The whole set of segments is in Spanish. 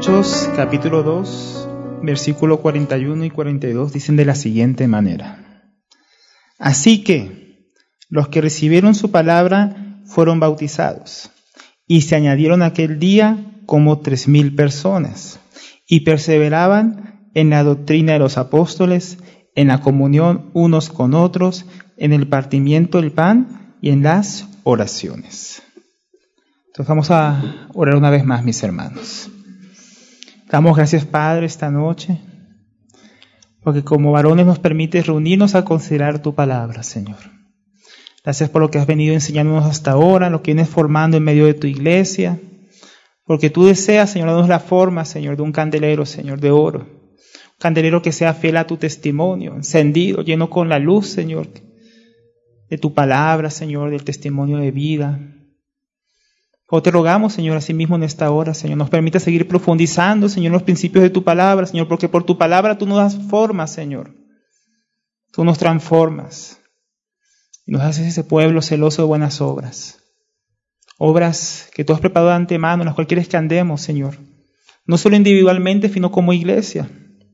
Hechos capítulo 2, versículo 41 y 42 dicen de la siguiente manera: Así que los que recibieron su palabra fueron bautizados, y se añadieron aquel día como 3,000 personas, y perseveraban en la doctrina de los apóstoles, en la comunión unos con otros, en el partimiento del pan y en las oraciones. Entonces vamos a orar una vez más, mis hermanos. Damos gracias, Padre, esta noche, porque como varones nos permites reunirnos a considerar tu palabra, Señor. Gracias por lo que has venido enseñándonos hasta ahora, lo que vienes formando en medio de tu iglesia, porque tú deseas, Señor, darnos la forma, Señor, de un candelero, Señor, de oro. Un candelero que sea fiel a tu testimonio, encendido, lleno con la luz, Señor, de tu palabra, Señor, del testimonio de vida. O te rogamos, Señor, así mismo en esta hora, Señor, nos permita seguir profundizando, Señor, en los principios de tu palabra, Señor, porque por tu palabra tú nos das forma, Señor. Tú nos transformas y nos haces ese pueblo celoso de buenas obras. Obras que tú has preparado de antemano, en las cuales quieres que andemos, Señor. No solo individualmente, sino como iglesia.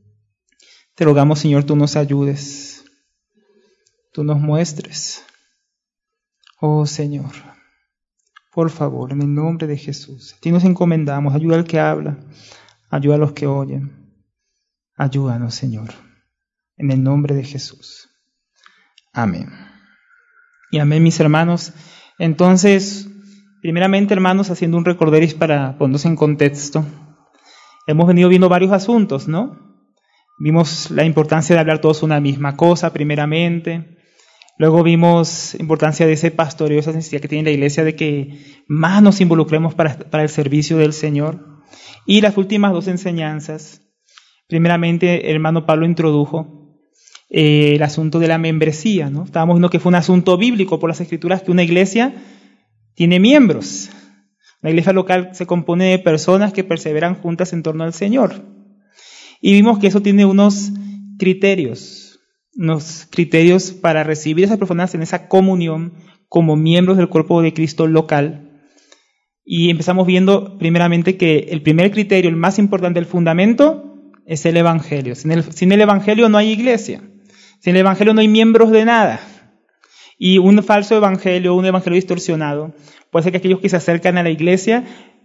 Te rogamos, Señor, tú nos ayudes. Tú nos muestres. Oh, Señor. Por favor, en el nombre de Jesús, a ti nos encomendamos. Ayuda al que habla, ayuda a los que oyen. Ayúdanos, Señor, en el nombre de Jesús. Amén. Y amén, mis hermanos. Entonces, primeramente, hermanos, haciendo un recorderis para ponernos en contexto, hemos venido viendo varios asuntos, ¿no? Vimos la importancia de hablar todos una misma cosa, primeramente. Luego vimos la importancia de ese pastoreo, esa necesidad que tiene la iglesia de que más nos involucremos para el servicio del Señor. Y las últimas dos enseñanzas. Primeramente, el hermano Pablo introdujo el asunto de la membresía, ¿no? Estábamos viendo que fue un asunto bíblico por las Escrituras, que una iglesia tiene miembros. La iglesia local se compone de personas que perseveran juntas en torno al Señor. Y vimos que eso tiene unos criterios para recibir a esas personas en esa comunión como miembros del cuerpo de Cristo local. Y empezamos viendo primeramente que el primer criterio, el más importante, el fundamento, es el Evangelio. Sin el Evangelio no hay iglesia. Sin el Evangelio no hay miembros de nada. Y un falso evangelio, un evangelio distorsionado, puede ser que aquellos que se acercan a la iglesia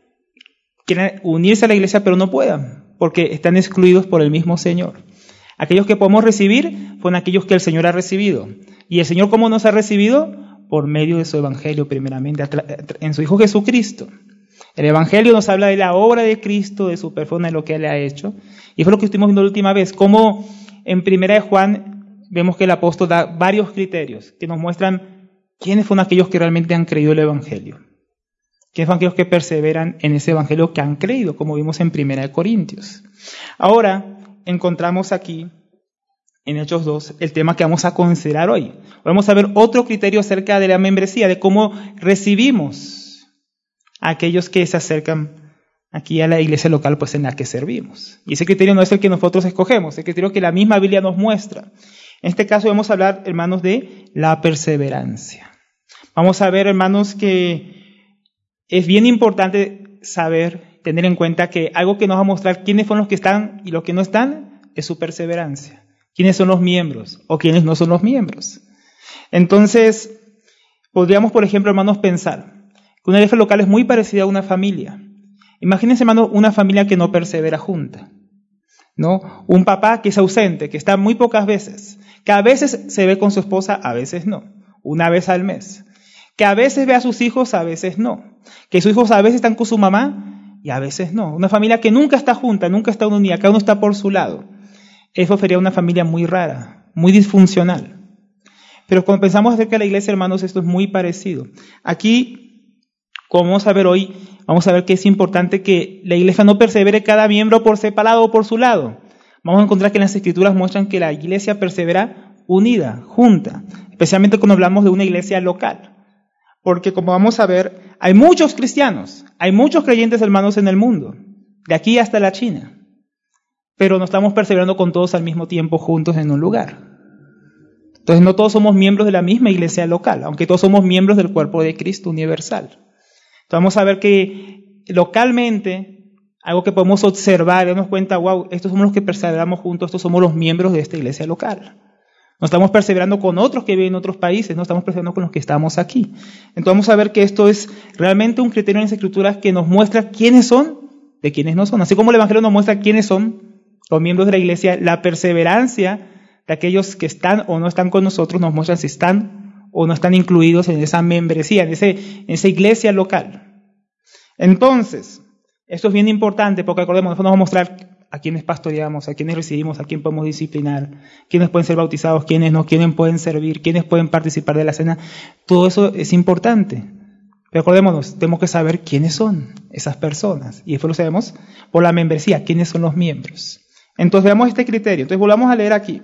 quieran unirse a la iglesia pero no puedan, porque están excluidos por el mismo Señor. Aquellos que podemos recibir son aquellos que el Señor ha recibido. ¿Y el Señor cómo nos ha recibido? Por medio de su Evangelio, primeramente, en su Hijo Jesucristo. El Evangelio nos habla de la obra de Cristo, de su persona, de lo que Él ha hecho. Y fue lo que estuvimos viendo la última vez, cómo en Primera de Juan vemos que el apóstol da varios criterios que nos muestran quiénes son aquellos que realmente han creído el Evangelio. ¿Quiénes son aquellos que perseveran en ese Evangelio que han creído? Como vimos en Primera de Corintios. Ahora encontramos aquí, en Hechos 2, el tema que vamos a considerar hoy. Vamos a ver otro criterio acerca de la membresía, de cómo recibimos a aquellos que se acercan aquí a la iglesia local pues en la que servimos. Y ese criterio no es el que nosotros escogemos, el criterio que la misma Biblia nos muestra. En este caso vamos a hablar, hermanos, de la perseverancia. Vamos a ver, hermanos, que es bien importante saber, tener en cuenta que algo que nos va a mostrar quiénes son los que están y los que no están es su perseverancia. Quiénes son los miembros o quiénes no son los miembros. Entonces, podríamos, por ejemplo, hermanos, pensar que una iglesia local es muy parecida a una familia. Imagínense, hermanos, una familia que no persevera junta, ¿no? Un papá que es ausente, que está muy pocas veces, que a veces se ve con su esposa, a veces no, una vez al mes, que a veces ve a sus hijos, a veces no, que sus hijos a veces están con su mamá y a veces no. Una familia que nunca está junta, nunca está unida, cada uno está por su lado. Eso sería una familia muy rara, muy disfuncional. Pero cuando pensamos acerca de la iglesia, hermanos, esto es muy parecido. Aquí, como vamos a ver hoy, vamos a ver que es importante que la iglesia no persevere cada miembro por separado o por su lado. Vamos a encontrar que las Escrituras muestran que la iglesia persevera unida, junta, especialmente cuando hablamos de una iglesia local. Porque como vamos a ver, hay muchos cristianos, hay muchos creyentes, hermanos, en el mundo, de aquí hasta la China, pero no estamos perseverando con todos al mismo tiempo juntos en un lugar. Entonces no todos somos miembros de la misma iglesia local, aunque todos somos miembros del cuerpo de Cristo universal. Entonces vamos a ver que localmente Algo que podemos observar, darnos cuenta, wow, estos somos los que perseveramos juntos, estos somos los miembros de esta iglesia local. No estamos perseverando con otros que viven en otros países, no estamos perseverando con los que estamos aquí. Entonces vamos a ver que esto es realmente un criterio en las Escrituras que nos muestra quiénes son de quiénes no son. Así como el Evangelio nos muestra quiénes son los miembros de la iglesia, la perseverancia de aquellos que están o no están con nosotros nos muestra si están o no están incluidos en esa membresía, en esa iglesia local. Entonces, esto es bien importante porque acordemos, nosotros nos vamos a mostrar a quiénes pastoreamos, a quiénes recibimos, a quién podemos disciplinar, quiénes pueden ser bautizados, quiénes no, quiénes pueden servir, quiénes pueden participar de la cena. Todo eso es importante. Pero acordémonos, tenemos que saber quiénes son esas personas. Y después lo sabemos por la membresía, quiénes son los miembros. Entonces veamos este criterio. Entonces volvamos a leer aquí.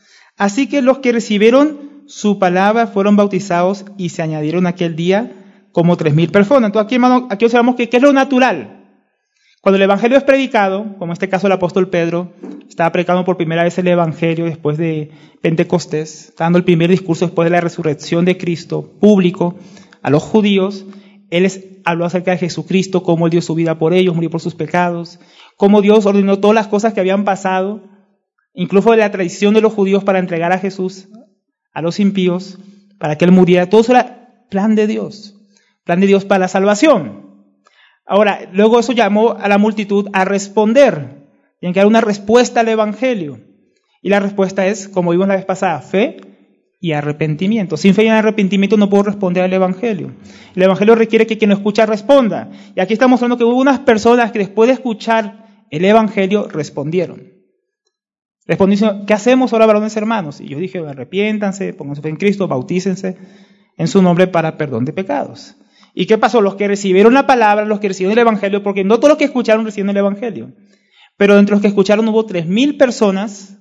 Así que los que recibieron su palabra fueron bautizados y se añadieron aquel día como 3,000 personas. Entonces aquí, hermano, aquí observamos que ¿qué es lo natural? Cuando el Evangelio es predicado, como en este caso el apóstol Pedro, estaba predicando por primera vez el Evangelio después de Pentecostés, está dando el primer discurso después de la resurrección de Cristo, público, a los judíos. Él habló acerca de Jesucristo, cómo Él dio su vida por ellos, murió por sus pecados, cómo Dios ordenó todas las cosas que habían pasado, incluso de la traición de los judíos para entregar a Jesús a los impíos, para que Él muriera. Todo eso era plan de Dios para la salvación. Ahora, luego eso llamó a la multitud a responder. Tienen que dar una respuesta al Evangelio. Y la respuesta es, como vimos la vez pasada, fe y arrepentimiento. Sin fe y arrepentimiento no puedo responder al Evangelio. El Evangelio requiere que quien lo escucha responda. Y aquí estamos hablando que hubo unas personas que después de escuchar el Evangelio respondieron. Respondieron, ¿qué hacemos ahora, varones hermanos? Y yo dije, arrepiéntanse, pongan su fe en Cristo, bautícense en su nombre para perdón de pecados. ¿Y qué pasó? Los que recibieron la palabra, los que recibieron el Evangelio, porque no todos los que escucharon recibieron el Evangelio, pero entre los que escucharon hubo 3,000 personas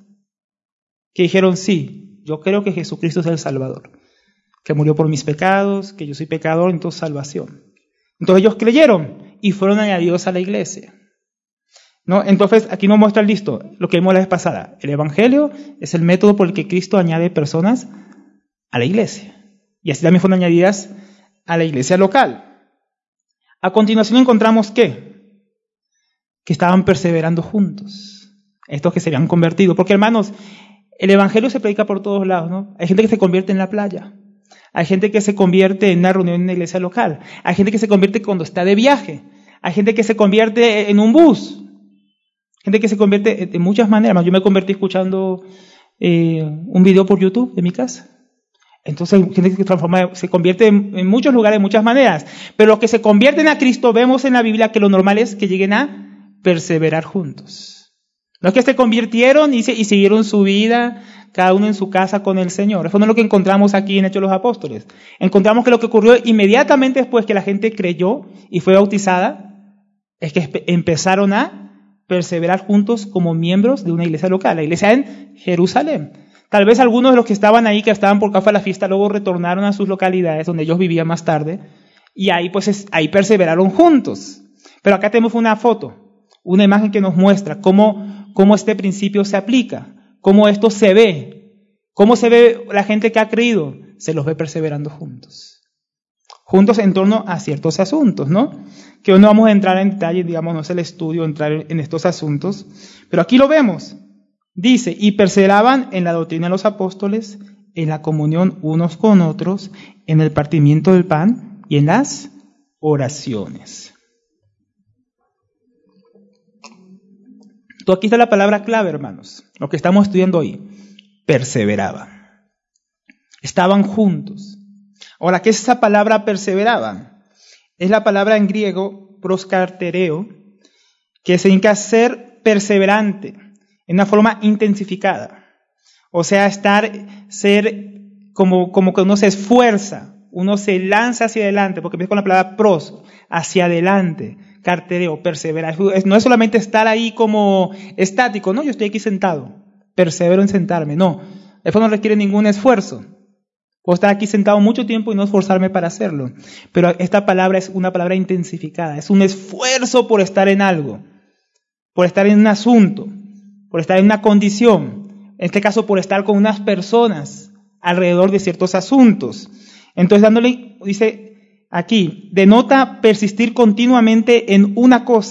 que dijeron, sí, yo creo que Jesucristo es el Salvador, que murió por mis pecados, que yo soy pecador, entonces salvación. Entonces ellos creyeron y fueron añadidos a la iglesia. ¿No? Entonces aquí nos muestra listo lo que vimos la vez pasada. El Evangelio es el método por el que Cristo añade personas a la iglesia. Y así también fueron añadidas a la iglesia local. A continuación encontramos que estaban perseverando juntos, estos que se habían convertido. Porque hermanos, el Evangelio se predica por todos lados, ¿no? Hay gente que se convierte en la playa, hay gente que se convierte en una reunión en una iglesia local, hay gente que se convierte cuando está de viaje, hay gente que se convierte en un bus, gente que se convierte de muchas maneras. Yo me convertí escuchando un video por YouTube de mi casa. Entonces hay gente que se convierte en muchos lugares, de muchas maneras. Pero los que se convierten a Cristo, vemos en la Biblia que lo normal es que lleguen a perseverar juntos. No es que se convirtieron y siguieron su vida, cada uno en su casa con el Señor. Eso no es lo que encontramos aquí en Hechos de los Apóstoles. Encontramos que lo que ocurrió inmediatamente después que la gente creyó y fue bautizada, es que empezaron a perseverar juntos como miembros de una iglesia local, la iglesia en Jerusalén. Tal vez algunos de los que estaban ahí, que estaban por causa de la fiesta, luego retornaron a sus localidades donde ellos vivían más tarde, y ahí ahí perseveraron juntos. Pero acá tenemos una foto, una imagen que nos muestra cómo este principio se aplica, cómo esto se ve, cómo se ve la gente que ha creído, se los ve perseverando juntos en torno a ciertos asuntos, ¿no? Que hoy no vamos a entrar en detalle, digamos, no es el estudio entrar en estos asuntos, pero aquí lo vemos. Dice, y perseveraban en la doctrina de los apóstoles, en la comunión unos con otros, en el partimiento del pan y en las oraciones. Entonces aquí está la palabra clave, hermanos, lo que estamos estudiando hoy. Perseveraban. Estaban juntos. Ahora, ¿qué es esa palabra perseveraban? Es la palabra en griego proskartereo, que significa ser perseverante, en una forma intensificada. O sea, ser como que uno se esfuerza, uno se lanza hacia adelante, porque empieza con la palabra pros, hacia adelante, cartereo, perseverar. No es solamente estar ahí como estático, no, yo estoy aquí sentado, persevero en sentarme, no. Eso no requiere ningún esfuerzo. Puedo estar aquí sentado mucho tiempo y no esforzarme para hacerlo. Pero esta palabra es una palabra intensificada, es un esfuerzo por estar en algo, por estar en un asunto, por estar en una condición, en este caso por estar con unas personas alrededor de ciertos asuntos. Entonces dice aquí, denota persistir continuamente en una cosa,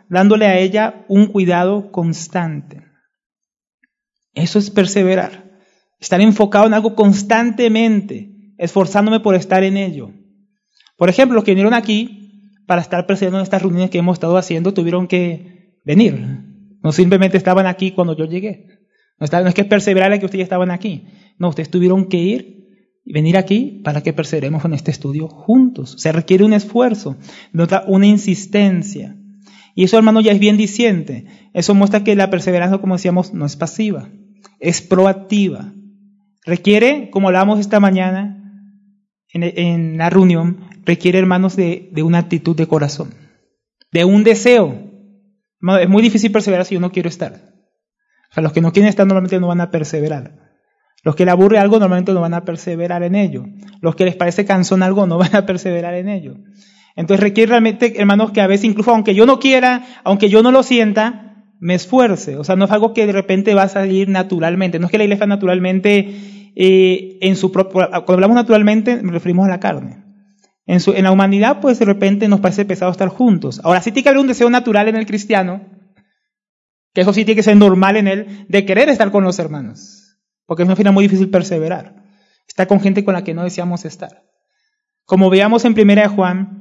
dándole a ella un cuidado constante. Eso es perseverar. Estar enfocado en algo constantemente, esforzándome por estar en ello. Por ejemplo, los que vinieron aquí para estar perseverando en estas reuniones que hemos estado haciendo, tuvieron que venir. No simplemente estaban aquí cuando yo llegué. No es que perseverar que ustedes estaban aquí. No, ustedes tuvieron que ir y venir aquí para que perseveremos en este estudio juntos. Se requiere un esfuerzo, nota una insistencia. Y eso, hermano, ya es bien diciente. Eso muestra que la perseverancia, como decíamos, no es pasiva, es proactiva. Requiere, como hablábamos esta mañana en la reunión, requiere, hermanos, de una actitud de corazón, de un deseo. Hermano, es muy difícil perseverar si yo no quiero estar. O sea, los que no quieren estar normalmente no van a perseverar. Los que les aburre algo normalmente no van a perseverar en ello. Los que les parece cansón algo no van a perseverar en ello. Entonces requiere realmente, hermanos, que a veces incluso aunque yo no quiera, aunque yo no lo sienta, me esfuerce. O sea, no es algo que de repente va a salir naturalmente. No es que la iglesia naturalmente, cuando hablamos naturalmente, nos referimos a la carne. En la humanidad, pues de repente nos parece pesado estar juntos. Ahora sí tiene que haber un deseo natural en el cristiano, que eso sí tiene que ser normal en él, de querer estar con los hermanos. Porque es una final muy difícil perseverar. Estar con gente con la que no deseamos estar. Como veíamos en 1 de Juan,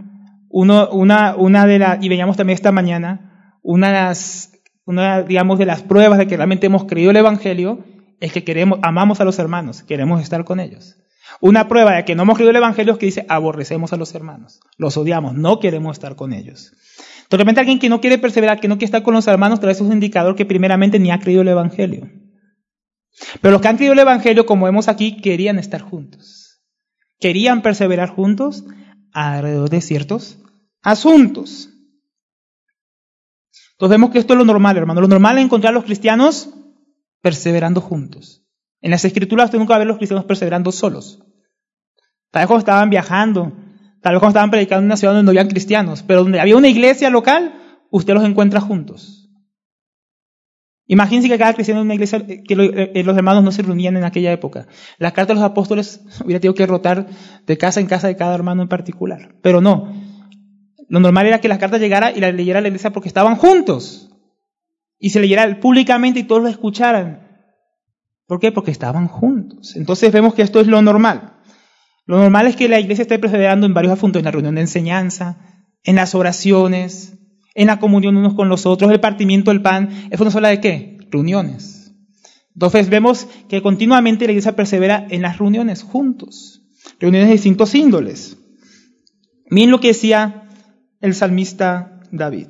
y veíamos también esta mañana, una de las pruebas de que realmente hemos creído el Evangelio es que amamos a los hermanos, queremos estar con ellos. Una prueba de que no hemos creído el Evangelio es que dice, aborrecemos a los hermanos, los odiamos, no queremos estar con ellos. Entonces, realmente alguien que no quiere perseverar, que no quiere estar con los hermanos, trae eso es un indicador que primeramente ni ha creído el Evangelio. Pero los que han creído el Evangelio, como vemos aquí, querían estar juntos. Querían perseverar juntos alrededor de ciertos asuntos. Entonces vemos que esto es lo normal, hermano. Lo normal es encontrar a los cristianos perseverando juntos. En las Escrituras usted nunca va a ver a los cristianos perseverando solos. Tal vez cuando estaban viajando, tal vez cuando estaban predicando en una ciudad donde no habían cristianos, pero donde había una iglesia local, usted los encuentra juntos. Imagínense que cada cristiano en una iglesia, que los hermanos no se reunían en aquella época. Las cartas de los apóstoles hubiera tenido que rotar de casa en casa de cada hermano en particular. Pero no. Lo normal era que las cartas llegaran y las leyera la iglesia porque estaban juntos. Y se leyera públicamente y todos lo escucharan. ¿Por qué? Porque estaban juntos. Entonces vemos que esto es lo normal. Lo normal es que la iglesia esté perseverando en varios asuntos, en la reunión de enseñanza, en las oraciones, en la comunión unos con los otros, el partimiento del pan. ¿Eso nos habla de qué? Reuniones. Entonces vemos que continuamente la iglesia persevera en las reuniones juntos. Reuniones de distintos índoles. Miren lo que decía el salmista David.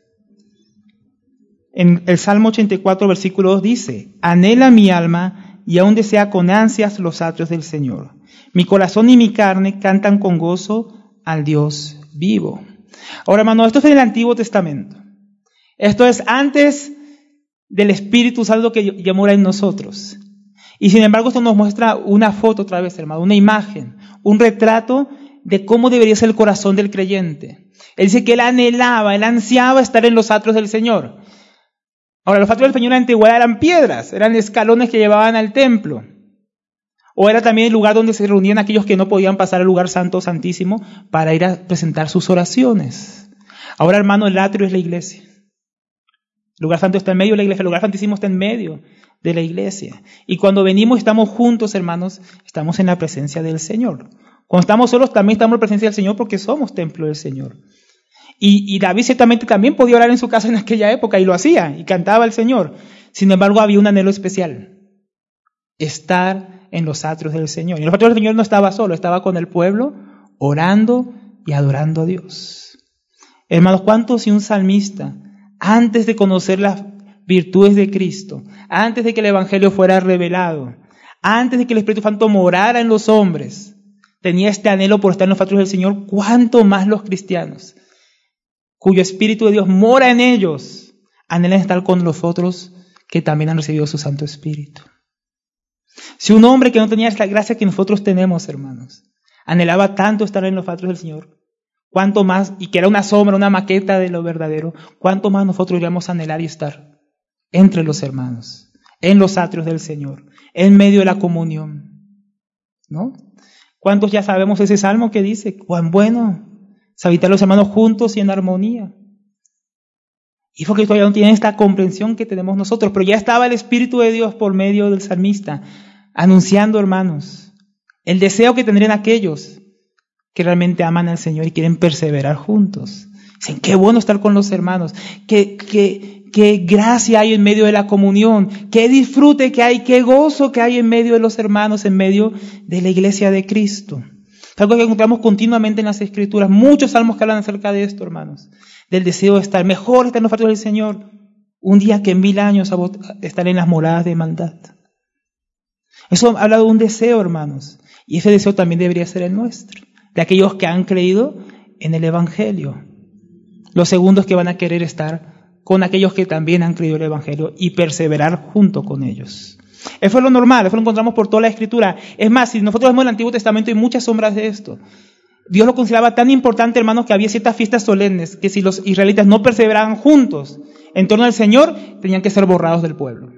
En el Salmo 84, versículo 2 dice, anhela mi alma y aún desea con ansias los atrios del Señor. Mi corazón y mi carne cantan con gozo al Dios vivo. Ahora, hermano, esto es en el Antiguo Testamento. Esto es antes del Espíritu Santo que ya mora en nosotros. Y sin embargo, esto nos muestra una foto otra vez, hermano, una imagen, un retrato de cómo debería ser el corazón del creyente. Él dice que él anhelaba, él ansiaba estar en los atrios del Señor. Ahora, los atrios del Señor en la antigüedad eran piedras, eran escalones que llevaban al templo. O era también el lugar donde se reunían aquellos que no podían pasar al lugar santo, santísimo, para ir a presentar sus oraciones. Ahora, hermano, el atrio es la iglesia. El lugar santo está en medio de la iglesia, el lugar santísimo está en medio de la iglesia. Y cuando venimos y estamos juntos, hermanos, estamos en la presencia del Señor. Cuando estamos solos, también estamos en la presencia del Señor porque somos templo del Señor. Y David ciertamente también podía orar en su casa en aquella época y lo hacía y cantaba al Señor. Sin embargo, había un anhelo especial. Estar en los atrios del Señor. Y en los atrios del Señor no estaba solo, estaba con el pueblo orando y adorando a Dios. Hermanos, ¿cuántos si un salmista, antes de conocer las virtudes de Cristo, antes de que el Evangelio fuera revelado, antes de que el Espíritu Santo morara en los hombres, tenía este anhelo por estar en los atrios del Señor? ¿Cuánto más los cristianos, cuyo Espíritu de Dios mora en ellos, anhelan estar con los otros que también han recibido su Santo Espíritu? Si un hombre que no tenía esta gracia que nosotros tenemos, hermanos, anhelaba tanto estar en los atrios del Señor, cuánto más, y que era una sombra, una maqueta de lo verdadero, cuánto más nosotros iríamos a anhelar y estar entre los hermanos, en los atrios del Señor, en medio de la comunión, ¿no? ¿Cuántos ya sabemos ese salmo que dice, cuán bueno es habitar los hermanos juntos y en armonía? Y porque todavía no tienen esta comprensión que tenemos nosotros, pero ya estaba el Espíritu de Dios por medio del salmista, anunciando, hermanos, el deseo que tendrían aquellos que realmente aman al Señor y quieren perseverar juntos. Dicen, qué bueno estar con los hermanos, qué gracia hay en medio de la comunión, qué disfrute que hay, qué gozo que hay en medio de los hermanos, en medio de la iglesia de Cristo. Es algo que encontramos continuamente en las Escrituras, muchos salmos que hablan acerca de esto, hermanos, del deseo de estar, mejor estar en los pactos del Señor, un día que en 1000 años estar en las moradas de maldad. Eso habla de un deseo, hermanos, y ese deseo también debería ser el nuestro, de aquellos que han creído en el Evangelio. Los segundos que van a querer estar con aquellos que también han creído en el Evangelio y perseverar junto con ellos. Eso es lo normal, eso lo encontramos por toda la Escritura. Es más, si nosotros vemos el Antiguo Testamento hay muchas sombras de esto. Dios lo consideraba tan importante, hermanos, que había ciertas fiestas solemnes que si los israelitas no perseveraban juntos en torno al Señor, tenían que ser borrados del pueblo.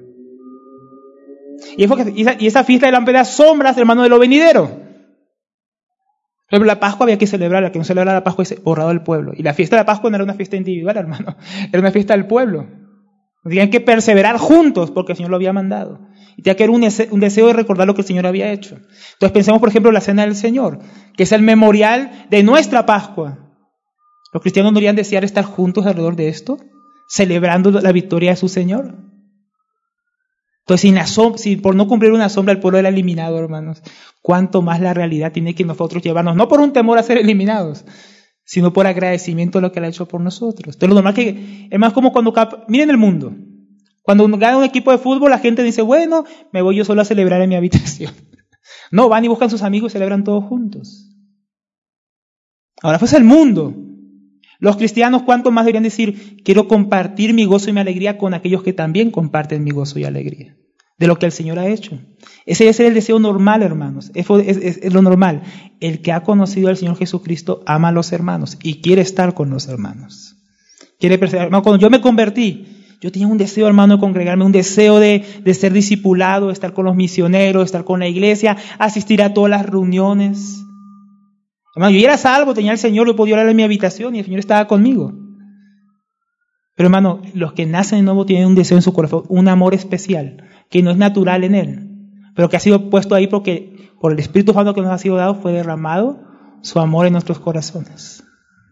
Y esa fiesta eran las sombras, hermanos, de lo venidero. Por ejemplo, la Pascua había que celebrarla, que no celebrara la Pascua es borrado del pueblo. Y la fiesta de la Pascua no era una fiesta individual, hermano, era una fiesta del pueblo. Tenían que perseverar juntos porque el Señor lo había mandado. Y tenía que haber un deseo de recordar lo que el Señor había hecho. Entonces pensemos, por ejemplo, en la Cena del Señor, que es el memorial de nuestra Pascua. ¿Los cristianos no deberían desear estar juntos alrededor de esto? Celebrando la victoria de su Señor. Entonces, si por no cumplir una sombra el pueblo era eliminado, hermanos, cuánto más la realidad tiene que nosotros llevarnos, no por un temor a ser eliminados, sino por agradecimiento a lo que Él ha hecho por nosotros. Entonces, lo normal que es más como cuando, miren el mundo, cuando gana un equipo de fútbol, la gente dice, bueno, me voy yo solo a celebrar en mi habitación. No, van y buscan sus amigos y celebran todos juntos. Ahora, pues el mundo. Los cristianos, ¿cuánto más deberían decir, quiero compartir mi gozo y mi alegría con aquellos que también comparten mi gozo y alegría? De lo que el Señor ha hecho. Ese es el deseo normal, hermanos. Es lo normal. El que ha conocido al Señor Jesucristo ama a los hermanos y quiere estar con los hermanos. Quiere perseverar. Cuando yo me convertí, yo tenía un deseo, hermano, de congregarme, un deseo de ser discipulado, de estar con los misioneros, de estar con la iglesia, asistir a todas las reuniones. Hermano, yo ya era salvo, tenía al Señor, yo podía orar en mi habitación y el Señor estaba conmigo. Pero hermano, los que nacen de nuevo tienen un deseo en su corazón, un amor especial, que no es natural en él, pero que ha sido puesto ahí porque por el Espíritu Santo que nos ha sido dado fue derramado su amor en nuestros corazones.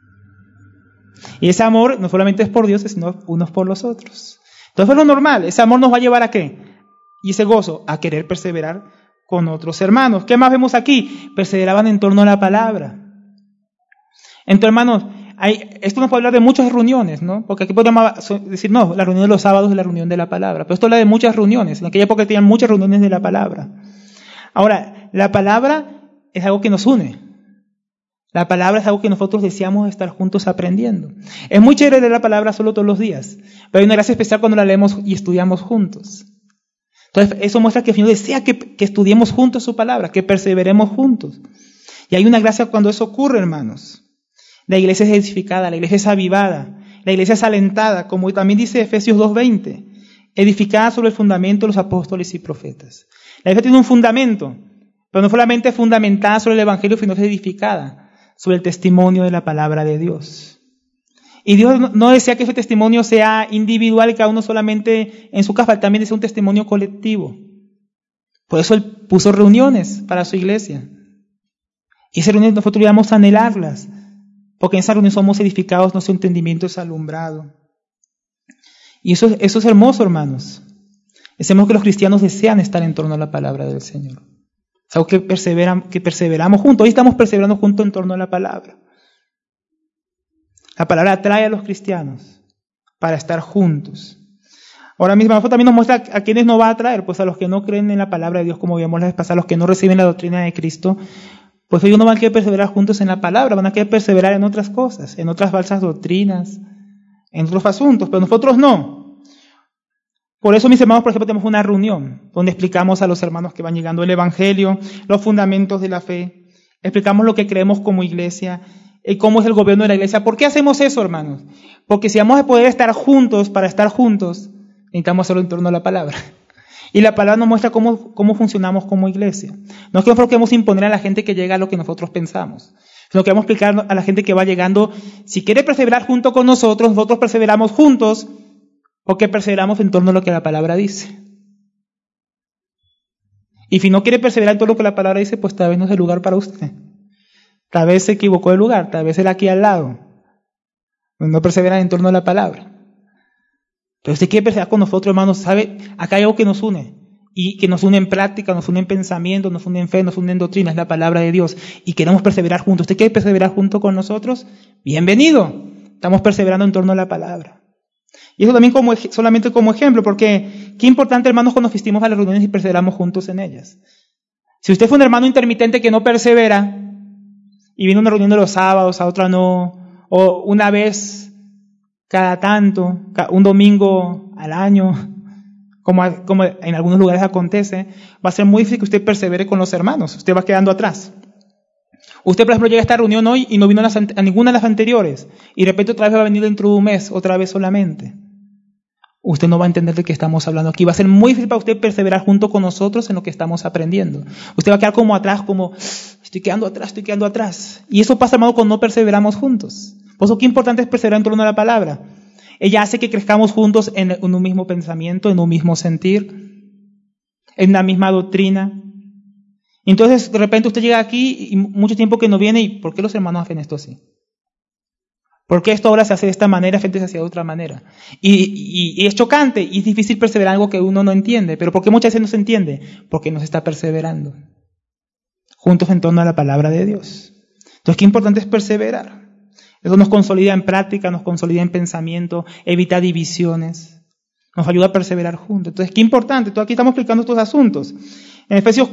Y ese amor no solamente es por Dios, sino unos por los otros. Entonces es lo normal, ese amor nos va a llevar ¿a qué? Y ese gozo, a querer perseverar con otros hermanos. ¿Qué más vemos aquí? Perseveraban en torno a la palabra. Entonces, hermanos, esto nos puede hablar de muchas reuniones, ¿no? Porque aquí podríamos decir, no, la reunión de los sábados es la reunión de la palabra. Pero esto habla de muchas reuniones. En aquella época tenían muchas reuniones de la palabra. Ahora, la palabra es algo que nos une. La palabra es algo que nosotros deseamos estar juntos aprendiendo. Es muy chévere leer la palabra solo todos los días, pero hay una gracia especial cuando la leemos y estudiamos juntos. Entonces, eso muestra que el Señor desea que estudiemos juntos su palabra, que perseveremos juntos. Y hay una gracia cuando eso ocurre, hermanos. La iglesia es edificada, la iglesia es avivada, la iglesia es alentada, como también dice Efesios 2:20, edificada sobre el fundamento de los apóstoles y profetas. La iglesia tiene un fundamento, pero no solamente fundamentada sobre el Evangelio, sino que es edificada sobre el testimonio de la palabra de Dios. Y Dios no desea que ese testimonio sea individual y cada uno solamente en su casa, también desea un testimonio colectivo. Por eso Él puso reuniones para su iglesia. Y esas reuniones nosotros íbamos a anhelarlas, porque en esa reunión somos edificados, nuestro entendimiento es alumbrado. Y eso es hermoso, hermanos. Es hermoso que los cristianos desean estar en torno a la palabra del Señor. Es algo que perseveramos juntos. Hoy estamos perseverando juntos en torno a la palabra. La palabra atrae a los cristianos para estar juntos. Ahora mismo, nosotros también nos muestra a quienes nos va a atraer, pues a los que no creen en la palabra de Dios, como vimos la vez pasada, a los que no reciben la doctrina de Cristo, pues ellos no van a querer perseverar juntos en la palabra, van a querer perseverar en otras cosas, en otras falsas doctrinas, en otros asuntos, pero nosotros no. Por eso, mis hermanos, por ejemplo, tenemos una reunión donde explicamos a los hermanos que van llegando el Evangelio, los fundamentos de la fe, explicamos lo que creemos como iglesia, y cómo es el gobierno de la iglesia. ¿Por qué hacemos eso, hermanos? Porque si vamos a poder estar juntos, para estar juntos, necesitamos hacerlo en torno a la palabra. Y la palabra nos muestra cómo funcionamos como iglesia. No es que nosotros queremos imponer a la gente que llega a lo que nosotros pensamos, Sino que vamos a explicar a la gente que va llegando, si quiere perseverar junto con nosotros, nosotros perseveramos juntos, porque perseveramos en torno a lo que la palabra dice. Y si no quiere perseverar en todo lo que la palabra dice, pues tal vez no es el lugar para usted. Tal vez se equivocó de lugar, tal vez era aquí al lado. No persevera en torno a la palabra. Pero usted quiere perseverar con nosotros, hermanos, ¿sabe? Acá hay algo que nos une. Y que nos une en práctica, nos une en pensamiento, nos une en fe, nos une en doctrina, es la palabra de Dios. Y queremos perseverar juntos. ¿Usted quiere perseverar junto con nosotros? Bienvenido. Estamos perseverando en torno a la palabra. Y eso también solamente como ejemplo, porque qué importante, hermanos, cuando asistimos a las reuniones y perseveramos juntos en ellas. Si usted fue un hermano intermitente que no persevera, y viene a una reunión de los sábados, a otra no, o una vez cada tanto, un domingo al año, como en algunos lugares acontece, va a ser muy difícil que usted persevere con los hermanos. Usted va quedando atrás. Usted, por ejemplo, llega a esta reunión hoy y no vino a ninguna de las anteriores. Y de repente otra vez va a venir dentro de un mes, otra vez solamente. Usted no va a entender de qué estamos hablando aquí. Va a ser muy difícil para usted perseverar junto con nosotros en lo que estamos aprendiendo. Usted va a quedar como atrás, como estoy quedando atrás. Y eso pasa, hermano, cuando no perseveramos juntos. Por eso qué importante es perseverar en torno a la palabra. Ella hace que crezcamos juntos en un mismo pensamiento, en un mismo sentir, en una misma doctrina. Entonces, de repente usted llega aquí y mucho tiempo que no viene, ¿y por qué los hermanos hacen esto así? ¿Por qué esto ahora se hace de esta manera, frente se hace de otra manera? Y es chocante y es difícil perseverar algo que uno no entiende. ¿Pero por qué muchas veces no se entiende? Porque no se está perseverando juntos en torno a la palabra de Dios. Entonces, qué importante es perseverar. Eso nos consolida en práctica, nos consolida en pensamiento, evita divisiones, nos ayuda a perseverar juntos. Entonces, qué importante. Aquí estamos explicando estos asuntos. En Efesios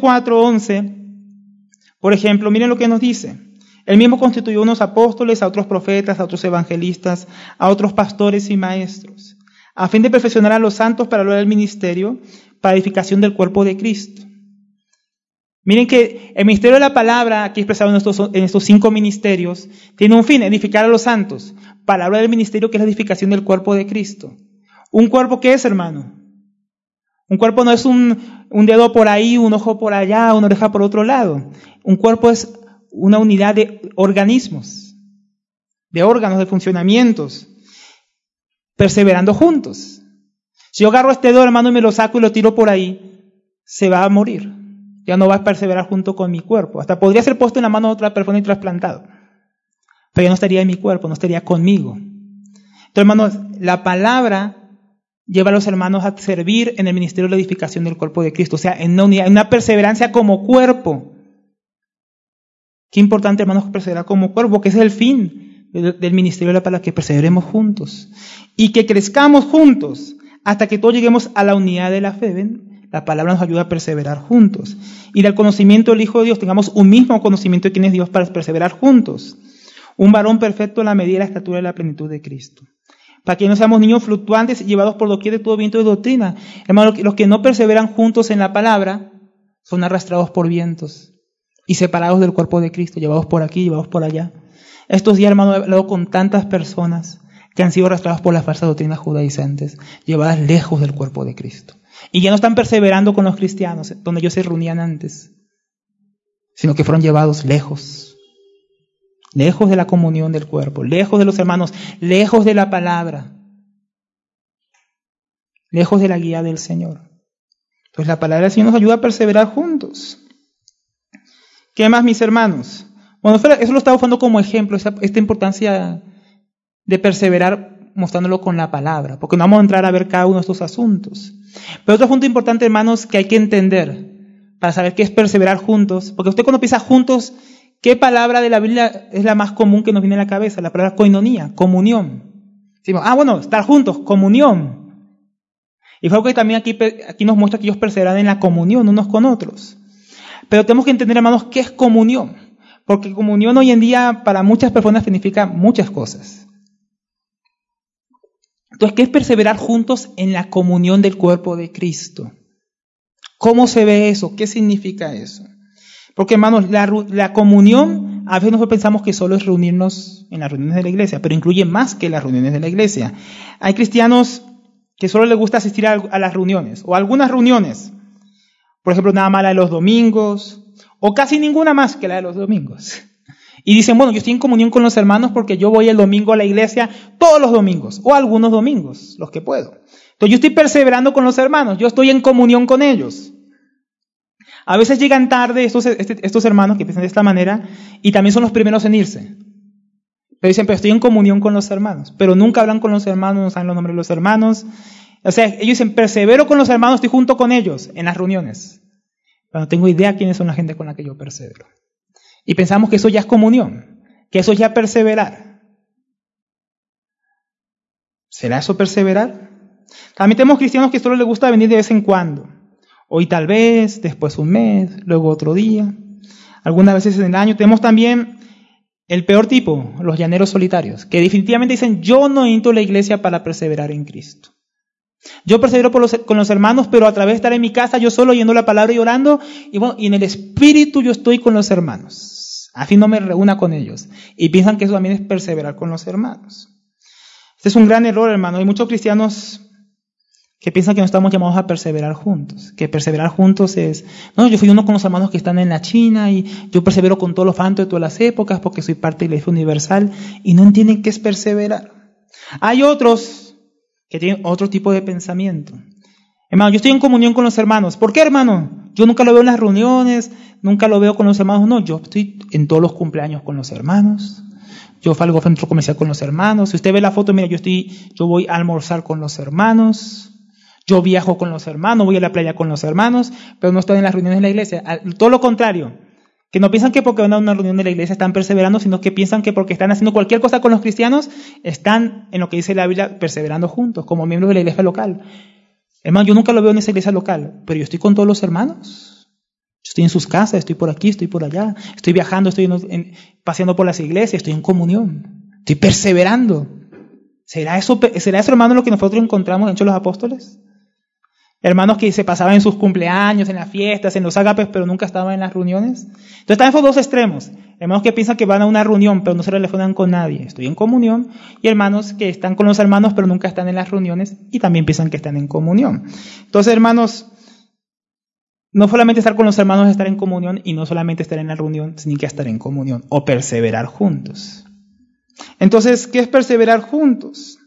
4:11, por ejemplo, miren lo que nos dice. Él mismo constituyó unos apóstoles, a otros profetas, a otros evangelistas, a otros pastores y maestros, a fin de perfeccionar a los santos para lograr el ministerio, para edificación del cuerpo de Cristo. Miren que el ministerio de la palabra, aquí expresado en estos 5 ministerios, tiene un fin, edificar a los santos, para hablar del ministerio que es la edificación del cuerpo de Cristo. ¿Un cuerpo qué es, hermano? Un cuerpo no es un dedo por ahí, un ojo por allá, una oreja por otro lado. Un cuerpo es una unidad de organismos, de órganos, de funcionamientos, perseverando juntos. Si yo agarro este dedo, hermano, y me lo saco y lo tiro por ahí, se va a morir. Ya no va a perseverar junto con mi cuerpo. Hasta podría ser puesto en la mano de otra persona y trasplantado. Pero ya no estaría en mi cuerpo, no estaría conmigo. Entonces, hermanos, la palabra lleva a los hermanos a servir en el ministerio de la edificación del cuerpo de Cristo. O sea, en una unidad, en una perseverancia como cuerpo. Qué importante, hermanos, perseverar como cuerpo, porque ese es el fin del ministerio de la palabra, que perseveremos juntos. Y que crezcamos juntos hasta que todos lleguemos a la unidad de la fe. ¿Ven? La palabra nos ayuda a perseverar juntos. Y del conocimiento del Hijo de Dios, tengamos un mismo conocimiento de quién es Dios para perseverar juntos. Un varón perfecto a la medida de la estatura de la plenitud de Cristo. Para que no seamos niños fluctuantes, llevados por doquier de todo viento de doctrina. Hermanos, los que no perseveran juntos en la palabra son arrastrados por vientos y separados del cuerpo de Cristo, llevados por aquí, llevados por allá. Estos días, hermano, he hablado con tantas personas que han sido arrastradas por las falsas doctrinas judaizantes, llevadas lejos del cuerpo de Cristo. Y ya no están perseverando con los cristianos, donde ellos se reunían antes, sino que fueron llevados lejos de la comunión del cuerpo, lejos de los hermanos, lejos de la palabra, lejos de la guía del Señor. Entonces la palabra del Señor nos ayuda a perseverar juntos. ¿Qué más, mis hermanos? Bueno, eso lo estaba usando como ejemplo, esta importancia de perseverar, mostrándolo con la palabra, porque no vamos a entrar a ver cada uno de estos asuntos. Pero otro punto importante, hermanos, que hay que entender para saber qué es perseverar juntos, porque usted cuando piensa juntos, ¿qué palabra de la Biblia es la más común que nos viene a la cabeza? La palabra koinonía, comunión. Decimos, estar juntos, comunión. Y fue algo que también aquí nos muestra que ellos perseveran en la comunión unos con otros. Pero tenemos que entender, hermanos, qué es comunión. Porque comunión hoy en día para muchas personas significa muchas cosas. Entonces, ¿qué es perseverar juntos en la comunión del cuerpo de Cristo? ¿Cómo se ve eso? ¿Qué significa eso? Porque, hermanos, la comunión, a veces nosotros pensamos que solo es reunirnos en las reuniones de la iglesia, pero incluye más que las reuniones de la iglesia. Hay cristianos que solo les gusta asistir a las reuniones, o a algunas reuniones. Por ejemplo, nada más la de los domingos, o casi ninguna más que la de los domingos. Y dicen, bueno, yo estoy en comunión con los hermanos porque yo voy el domingo a la iglesia todos los domingos, o algunos domingos, los que puedo. Entonces yo estoy perseverando con los hermanos, yo estoy en comunión con ellos. A veces llegan tarde estos hermanos que piensan de esta manera y también son los primeros en irse. Pero dicen, pero estoy en comunión con los hermanos. Pero nunca hablan con los hermanos, no saben los nombres de los hermanos. O sea, ellos dicen, persevero con los hermanos, estoy junto con ellos en las reuniones. Pero no tengo idea quiénes son la gente con la que yo persevero. Y pensamos que eso ya es comunión, que eso es ya perseverar. ¿Será eso perseverar? También tenemos cristianos que solo les gusta venir de vez en cuando. Hoy tal vez, después un mes, luego otro día. Algunas veces en el año. Tenemos también el peor tipo, los llaneros solitarios, que definitivamente dicen, yo no entro a la iglesia para perseverar en Cristo. Yo persevero con los hermanos, pero a través de estar en mi casa, yo solo oyendo la palabra y orando, y en el espíritu yo estoy con los hermanos. Así no me reúna con ellos. Y piensan que eso también es perseverar con los hermanos. Este es un gran error, hermano. Hay muchos cristianos que piensan que no estamos llamados a perseverar juntos. Que perseverar juntos es, no, yo fui uno con los hermanos que están en la China y yo persevero con todos los santos de todas las épocas porque soy parte de la Iglesia Universal y no entienden qué es perseverar. Hay otros que tienen otro tipo de pensamiento. Hermano, yo estoy en comunión con los hermanos. ¿Por qué, hermano? Yo nunca lo veo en las reuniones, nunca lo veo con los hermanos. No, yo estoy en todos los cumpleaños con los hermanos. Yo salgo a un centro comercial con los hermanos. Si usted ve la foto, mira, yo voy a almorzar con los hermanos. Yo viajo con los hermanos, voy a la playa con los hermanos, pero no estoy en las reuniones de la iglesia. Todo lo contrario, que no piensan que porque van a una reunión de la iglesia están perseverando, sino que piensan que porque están haciendo cualquier cosa con los cristianos, están en lo que dice la Biblia, perseverando juntos, como miembros de la iglesia local. Hermano, yo nunca lo veo en esa iglesia local, pero yo estoy con todos los hermanos. Yo estoy en sus casas, estoy por aquí, estoy por allá, estoy viajando, estoy paseando por las iglesias, estoy en comunión, estoy perseverando. ¿Será eso, hermano, lo que nosotros encontramos en Hechos de los Apóstoles? Hermanos que se pasaban en sus cumpleaños, en las fiestas, en los ágapes, pero nunca estaban en las reuniones. Entonces están esos dos extremos. Hermanos que piensan que van a una reunión, pero no se relacionan con nadie. Estoy en comunión. Y hermanos que están con los hermanos, pero nunca están en las reuniones y también piensan que están en comunión. Entonces, hermanos, no solamente estar con los hermanos es estar en comunión y no solamente estar en la reunión, sino que estar en comunión o perseverar juntos. Entonces, ¿qué es perseverar juntos?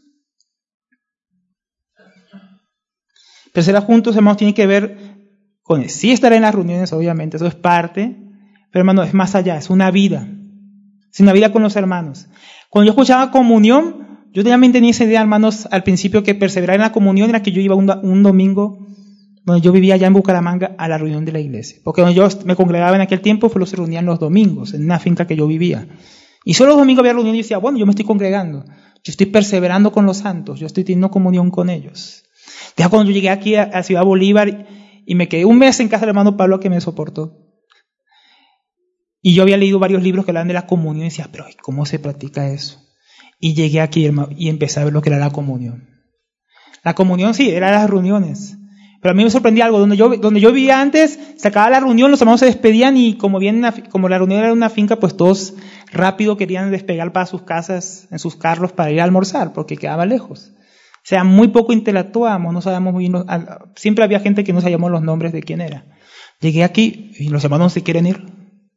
Perseverar juntos, hermanos, tiene que ver con sí estar en las reuniones, obviamente, eso es parte, pero hermano, es más allá, es una vida. Es una vida con los hermanos. Cuando yo escuchaba comunión, yo también tenía esa idea, hermanos, al principio que perseverar en la comunión era que yo iba un domingo, donde yo vivía allá en Bucaramanga, a la reunión de la iglesia. Porque donde yo me congregaba en aquel tiempo, se reunían los domingos, en una finca que yo vivía. Y solo los domingos había reunión y yo decía, bueno, yo me estoy congregando, yo estoy perseverando con los santos, yo estoy teniendo comunión con ellos. Ya cuando yo llegué aquí a Ciudad Bolívar y me quedé un mes en casa del hermano Pablo que me soportó. Y yo había leído varios libros que hablan de la comunión y decía, pero ¿cómo se practica eso? Y llegué aquí, hermano, y empecé a ver lo que era la comunión. La comunión sí, era las reuniones. Pero a mí me sorprendía algo, donde yo vivía antes, se acababa la reunión, los hermanos se despedían y como la reunión era una finca, pues todos rápido querían despegar para sus casas, en sus carros para ir a almorzar, porque quedaba lejos. O sea, muy poco interactuábamos, no sabíamos muy bien, siempre había gente que no sabíamos los nombres de quién era. Llegué aquí y los hermanos no se quieren ir.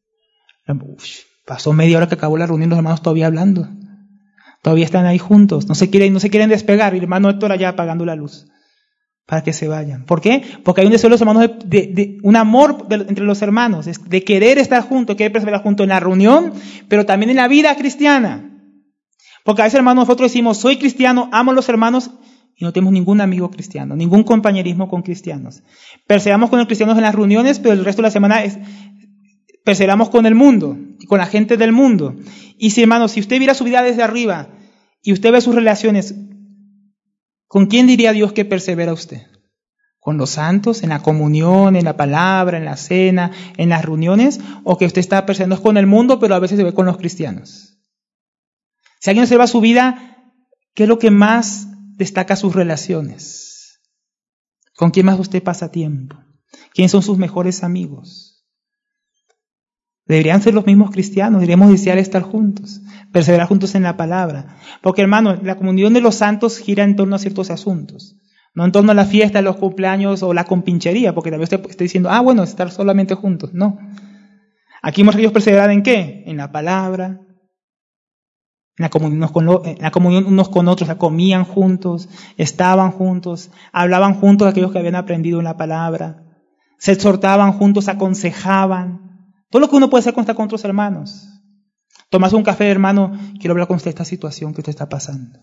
Pasó media hora que acabó la reunión, los hermanos todavía hablando. Todavía están ahí juntos, no se quieren despegar. Y el hermano Héctor allá apagando la luz para que se vayan. ¿Por qué? Porque hay un deseo de los hermanos, un amor entre los hermanos, de querer estar juntos, querer perseverar juntos en la reunión, pero también en la vida cristiana. Porque a veces, hermanos, nosotros decimos, soy cristiano, amo a los hermanos, y no tenemos ningún amigo cristiano, ningún compañerismo con cristianos. Perseveramos con los cristianos en las reuniones, pero el resto de la semana perseveramos con el mundo, y con la gente del mundo. Y si, hermanos, si usted viera su vida desde arriba, y usted ve sus relaciones, ¿con quién diría Dios que persevera usted? ¿Con los santos, en la comunión, en la palabra, en la cena, en las reuniones? ¿O que usted está perseverando con el mundo, pero a veces se ve con los cristianos? Si alguien observa su vida, ¿qué es lo que más destaca sus relaciones? ¿Con quién más usted pasa tiempo? ¿Quiénes son sus mejores amigos? Deberían ser los mismos cristianos, deberíamos desear estar juntos, perseverar juntos en la palabra. Porque, hermano, la comunión de los santos gira en torno a ciertos asuntos. No en torno a la fiesta, los cumpleaños o la compinchería, porque tal vez usted esté diciendo, bueno, estar solamente juntos. No. Aquí hemos ellos perseverar ¿en qué? En la palabra, en la comunión unos con otros, la comían juntos, estaban juntos, hablaban juntos de aquellos que habían aprendido en la palabra, se exhortaban juntos, aconsejaban. Todo lo que uno puede hacer con estar con otros hermanos. Tomas un café, hermano, quiero hablar con usted de esta situación que usted está pasando.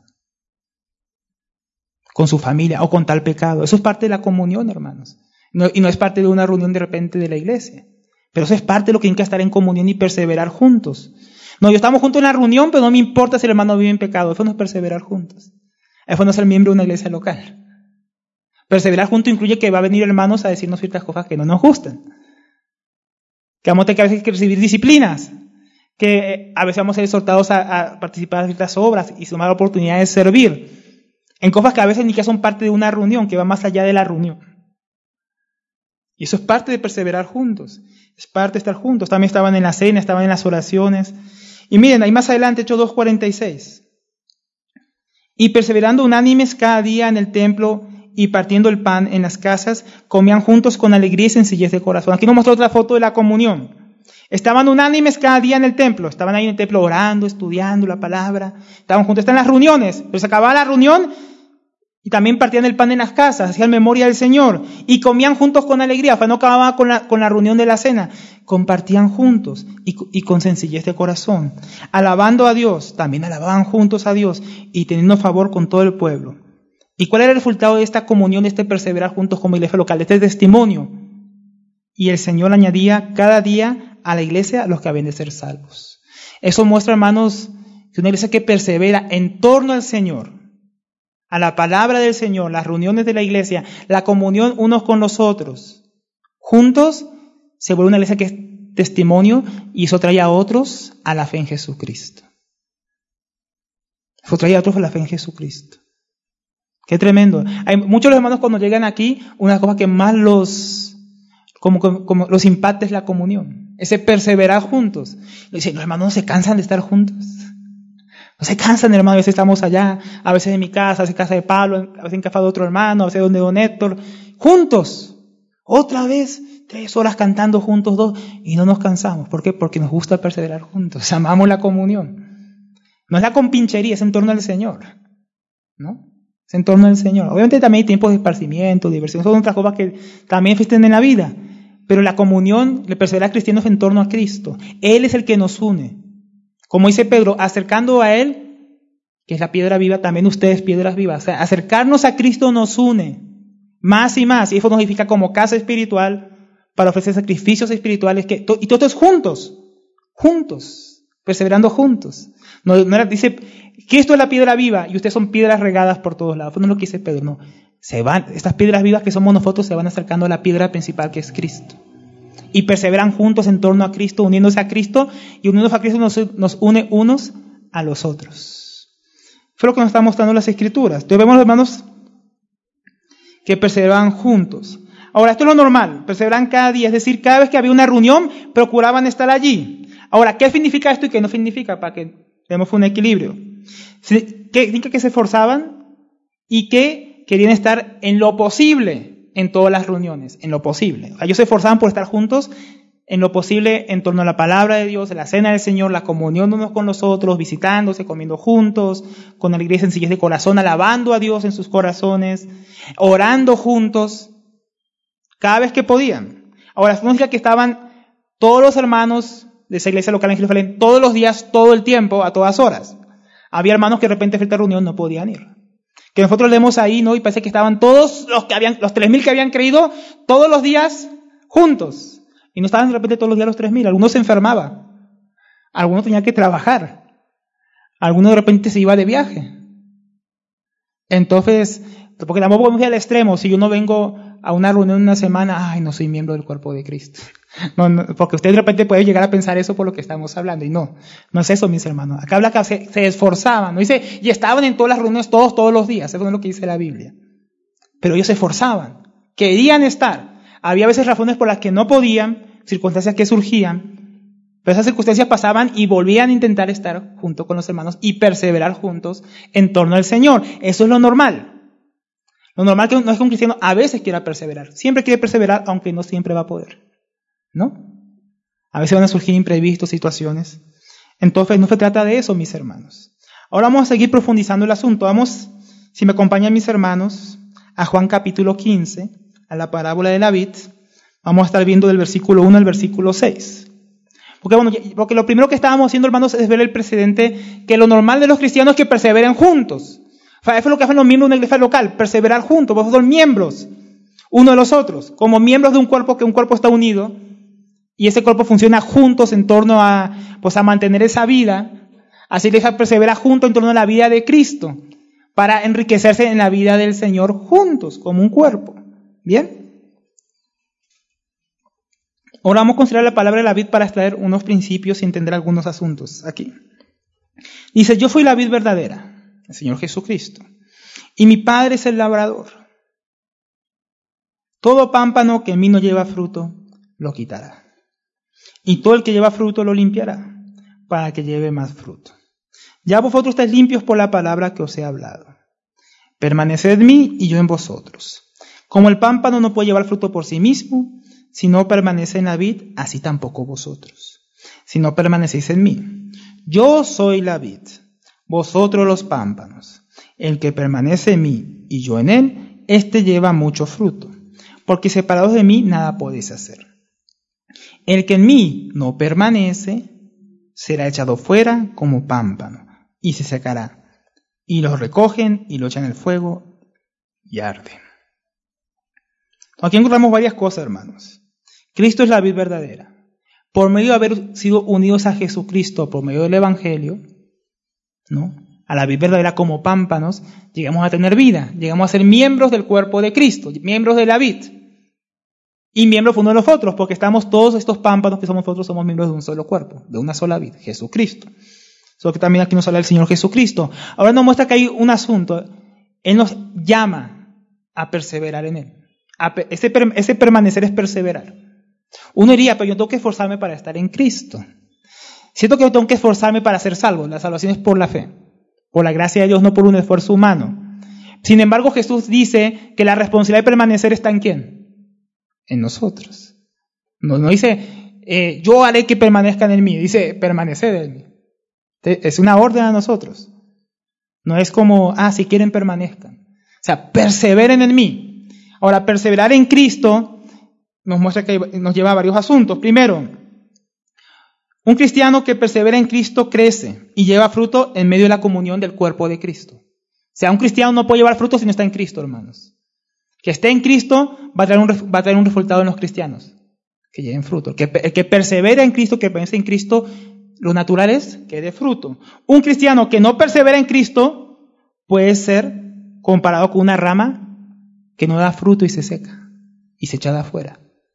Con su familia o con tal pecado. Eso es parte de la comunión, hermanos. Y no es parte de una reunión de repente de la iglesia. Pero eso es parte de lo que hay que estar en comunión y perseverar juntos. No, yo estamos juntos en la reunión, pero no me importa si el hermano vive en pecado. Eso no es perseverar juntos. Eso no es ser miembro de una iglesia local. Perseverar juntos incluye que va a venir hermanos a decirnos ciertas cosas que no nos gustan. Que vamos a tener que a veces hay que recibir disciplinas. Que a veces vamos a ser exhortados a participar en ciertas obras y tomar la oportunidad de servir. En cosas que a veces ni que son parte de una reunión, que va más allá de la reunión. Y eso es parte de perseverar juntos. Es parte de estar juntos. También estaban en la cena, estaban en las oraciones. Y miren, ahí más adelante, Hechos 2:46. Y perseverando unánimes cada día en el templo y partiendo el pan en las casas, comían juntos con alegría y sencillez de corazón. Aquí nos muestra otra foto de la comunión. Estaban unánimes cada día en el templo. Estaban ahí en el templo orando, estudiando la palabra. Estaban juntos, están en las reuniones. Pero se acababa la reunión y también partían el pan en las casas, hacían memoria del Señor. Y comían juntos con alegría. O sea, no acababa con la reunión de la cena. Compartían juntos y con sencillez de corazón. Alabando a Dios, también alababan juntos a Dios y teniendo favor con todo el pueblo. ¿Y cuál era el resultado de esta comunión, de este perseverar juntos como iglesia local, de este testimonio? Y el Señor añadía cada día a la iglesia a los que habían de ser salvos. Eso muestra, hermanos, que una iglesia que persevera en torno al Señor, a la palabra del Señor, las reuniones de la iglesia, la comunión unos con los otros, juntos, se vuelve una iglesia que es testimonio y eso trae a otros a la fe en Jesucristo. Eso trae a otros a la fe en Jesucristo. Qué tremendo. Hay muchos hermanos cuando llegan aquí, una cosa que más los impacta es la comunión. Ese perseverar juntos. Dicen, los hermanos no se cansan de estar juntos. No se cansan, hermano. A veces estamos allá, a veces en mi casa, a veces en casa de Pablo, a veces en casa de otro hermano, a veces donde don Héctor. Juntos. Otra vez, 3 horas cantando juntos 2 y no nos cansamos. ¿Por qué? Porque nos gusta perseverar juntos. Amamos la comunión. No es la compinchería, es en torno al Señor. ¿No? Es en torno al Señor. Obviamente también hay tiempos de esparcimiento, diversión, son otras cosas que también existen en la vida. Pero la comunión, el perseverar cristiano es en torno a Cristo. Él es el que nos une. Como dice Pedro, acercando a Él, que es la piedra viva, también ustedes piedras vivas. O sea, acercarnos a Cristo nos une más y más. Y eso nos edifica como casa espiritual para ofrecer sacrificios espirituales y todos juntos, perseverando juntos. No dice, Cristo es la piedra viva y ustedes son piedras regadas por todos lados. Eso no es lo que dice Pedro, no. Estas piedras vivas que somos nosotros se van acercando a la piedra principal que es Cristo. Y perseveran juntos en torno a Cristo, uniéndose a Cristo, y uniéndose a Cristo nos une unos a los otros. Fue lo que nos están mostrando las Escrituras. Entonces vemos, hermanos, que perseveraban juntos. Ahora, esto es lo normal, perseveraban cada día, es decir, cada vez que había una reunión, procuraban estar allí. Ahora, ¿qué significa esto y qué no significa? Para que tengamos un equilibrio. Significa que se esforzaban y que querían estar en lo posible en todas las reuniones, en lo posible. O sea, ellos se esforzaban por estar juntos en lo posible en torno a la palabra de Dios, la cena del Señor, la comunión unos con los otros, visitándose, comiendo juntos, con alegría y sencillez de corazón, alabando a Dios en sus corazones, orando juntos, cada vez que podían. Ahora, eso significa que estaban todos los hermanos de esa iglesia local en Jerusalén todos los días, todo el tiempo, a todas horas. Había hermanos que de repente frente a reunión no podían ir. Que nosotros leemos ahí, ¿no? Y parece que estaban todos los 3,000 que habían creído, todos los días juntos. Y no estaban de repente todos los días los 3,000. Algunos se enfermaban. Algunos tenían que trabajar. Algunos de repente se iba de viaje. Entonces, porque tampoco podemos ir al extremo. Si yo no vengo a una reunión una semana, no soy miembro del cuerpo de Cristo. No, porque usted de repente puede llegar a pensar eso por lo que estamos hablando. Y no es eso, mis hermanos. Acá habla que se esforzaban, ¿no? Dice, y estaban en todas las reuniones todos los días. Eso no es lo que dice la Biblia. Pero ellos se esforzaban, querían estar. Había veces razones por las que no podían, circunstancias que surgían, pero esas circunstancias pasaban y volvían a intentar estar junto con los hermanos y perseverar juntos en torno al Señor. Eso es lo normal. Lo normal que no es que un cristiano a veces quiera perseverar. Siempre quiere perseverar, aunque no siempre va a poder. ¿No? A veces van a surgir imprevistos, situaciones. Entonces no se trata de eso, mis hermanos. Ahora vamos a seguir profundizando el asunto. Vamos, si me acompañan mis hermanos, a Juan capítulo 15, a la parábola de la vid. Vamos a estar viendo del versículo 1 al versículo 6. Porque lo primero que estábamos haciendo, hermanos, es ver el precedente que lo normal de los cristianos es que perseveren juntos. O sea, eso es lo que hacen los miembros de una iglesia local, perseverar juntos. Vosotros miembros, uno de los otros, como miembros de un cuerpo, que un cuerpo está unido, y ese cuerpo funciona juntos en torno a mantener esa vida. Así la iglesia persevera juntos en torno a la vida de Cristo, para enriquecerse en la vida del Señor juntos, como un cuerpo. ¿Bien? Ahora vamos a considerar la palabra de la vid para extraer unos principios y entender algunos asuntos aquí. Dice, yo soy la vid verdadera, el Señor Jesucristo, y mi Padre es el labrador. Todo pámpano que en mí no lleva fruto, lo quitará. Y todo el que lleva fruto lo limpiará, para que lleve más fruto. Ya vosotros estáis limpios por la palabra que os he hablado. Permaneced en mí y yo en vosotros. Como el pámpano no puede llevar fruto por sí mismo, si no permanece en la vid, así tampoco vosotros. Si no permanecéis en mí. Yo soy la vid, vosotros los pámpanos. El que permanece en mí y yo en él, éste lleva mucho fruto. Porque separados de mí nada podéis hacer. El que en mí no permanece, será echado fuera como pámpano, y se secará. Y los recogen y lo echan al fuego y arden. Aquí encontramos varias cosas, hermanos. Cristo es la vid verdadera. Por medio de haber sido unidos a Jesucristo, por medio del Evangelio, ¿no?, a la vid verdadera como pámpanos, llegamos a tener vida, llegamos a ser miembros del cuerpo de Cristo, miembros de la vid. Y miembros uno de los otros, porque estamos todos estos pámpanos que somos nosotros, somos miembros de un solo cuerpo, de una sola vid, Jesucristo. Eso que también aquí nos habla el Señor Jesucristo. Ahora nos muestra que hay un asunto. Él nos llama a perseverar en Él. Ese permanecer es perseverar. Uno diría, pero yo tengo que esforzarme para estar en Cristo. Siento que yo tengo que esforzarme para ser salvo. La salvación es por la fe, por la gracia de Dios, no por un esfuerzo humano. Sin embargo, Jesús dice que la responsabilidad de permanecer está ¿en quién? En nosotros. No dice, yo haré que permanezcan en mí. Dice, permaneced en mí. Es una orden a nosotros. No es como, si quieren permanezcan. O sea, perseveren en mí. Ahora, perseverar en Cristo nos muestra que nos lleva a varios asuntos. Primero, un cristiano que persevera en Cristo crece y lleva fruto en medio de la comunión del cuerpo de Cristo. O sea, un cristiano no puede llevar fruto si no está en Cristo, hermanos. Que esté en Cristo va a traer un resultado en los cristianos. Que lleven fruto. El que persevera en Cristo, que permanece en Cristo, lo natural es que dé fruto. Un cristiano que no persevera en Cristo puede ser comparado con una rama que no da fruto y se seca y se echa de afuera.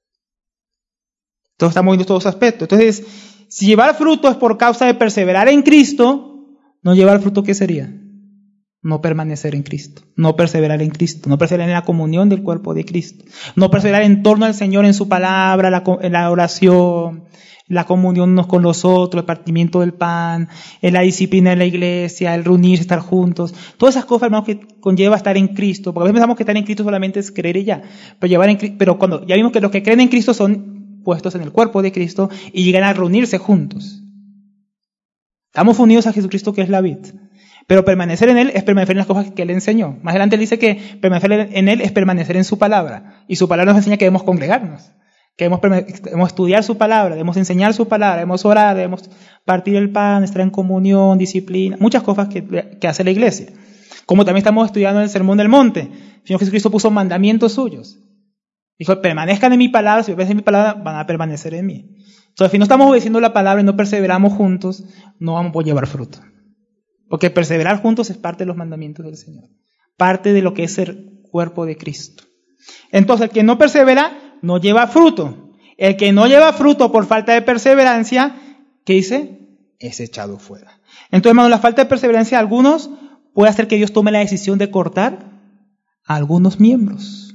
Entonces estamos viendo todos los aspectos. Entonces, si llevar fruto es por causa de perseverar en Cristo, no llevar fruto, ¿qué sería? No permanecer en Cristo, no perseverar en Cristo, no perseverar en la comunión del cuerpo de Cristo, no perseverar en torno al Señor en su palabra, en la oración, la comunión unos con los otros, el partimiento del pan, en la disciplina de la iglesia, el reunirse, estar juntos. Todas esas cosas, hermanos, que conlleva estar en Cristo. Porque a veces pensamos que estar en Cristo solamente es creer y ya. Pero cuando ya vimos que los que creen en Cristo son puestos en el cuerpo de Cristo y llegan a reunirse juntos. Estamos unidos a Jesucristo, que es la vid. Pero permanecer en Él es permanecer en las cosas que Él enseñó. Más adelante Él dice que permanecer en Él es permanecer en su palabra. Y su palabra nos enseña que debemos congregarnos. Que debemos estudiar su palabra, debemos enseñar su palabra, debemos orar, debemos partir el pan, estar en comunión, disciplina, muchas cosas que hace la iglesia. Como también estamos estudiando el Sermón del Monte. El Señor Jesucristo puso mandamientos suyos. Dijo, permanezcan en mi palabra, si obedecen mi palabra, van a permanecer en mí. Entonces, si no estamos obedeciendo la palabra y no perseveramos juntos, no vamos a poder llevar fruto. Porque perseverar juntos es parte de los mandamientos del Señor. Parte de lo que es ser cuerpo de Cristo. Entonces, el que no persevera, no lleva fruto. El que no lleva fruto por falta de perseverancia, ¿qué dice? Es echado fuera. Entonces, hermanos, la falta de perseverancia de algunos puede hacer que Dios tome la decisión de cortar a algunos miembros.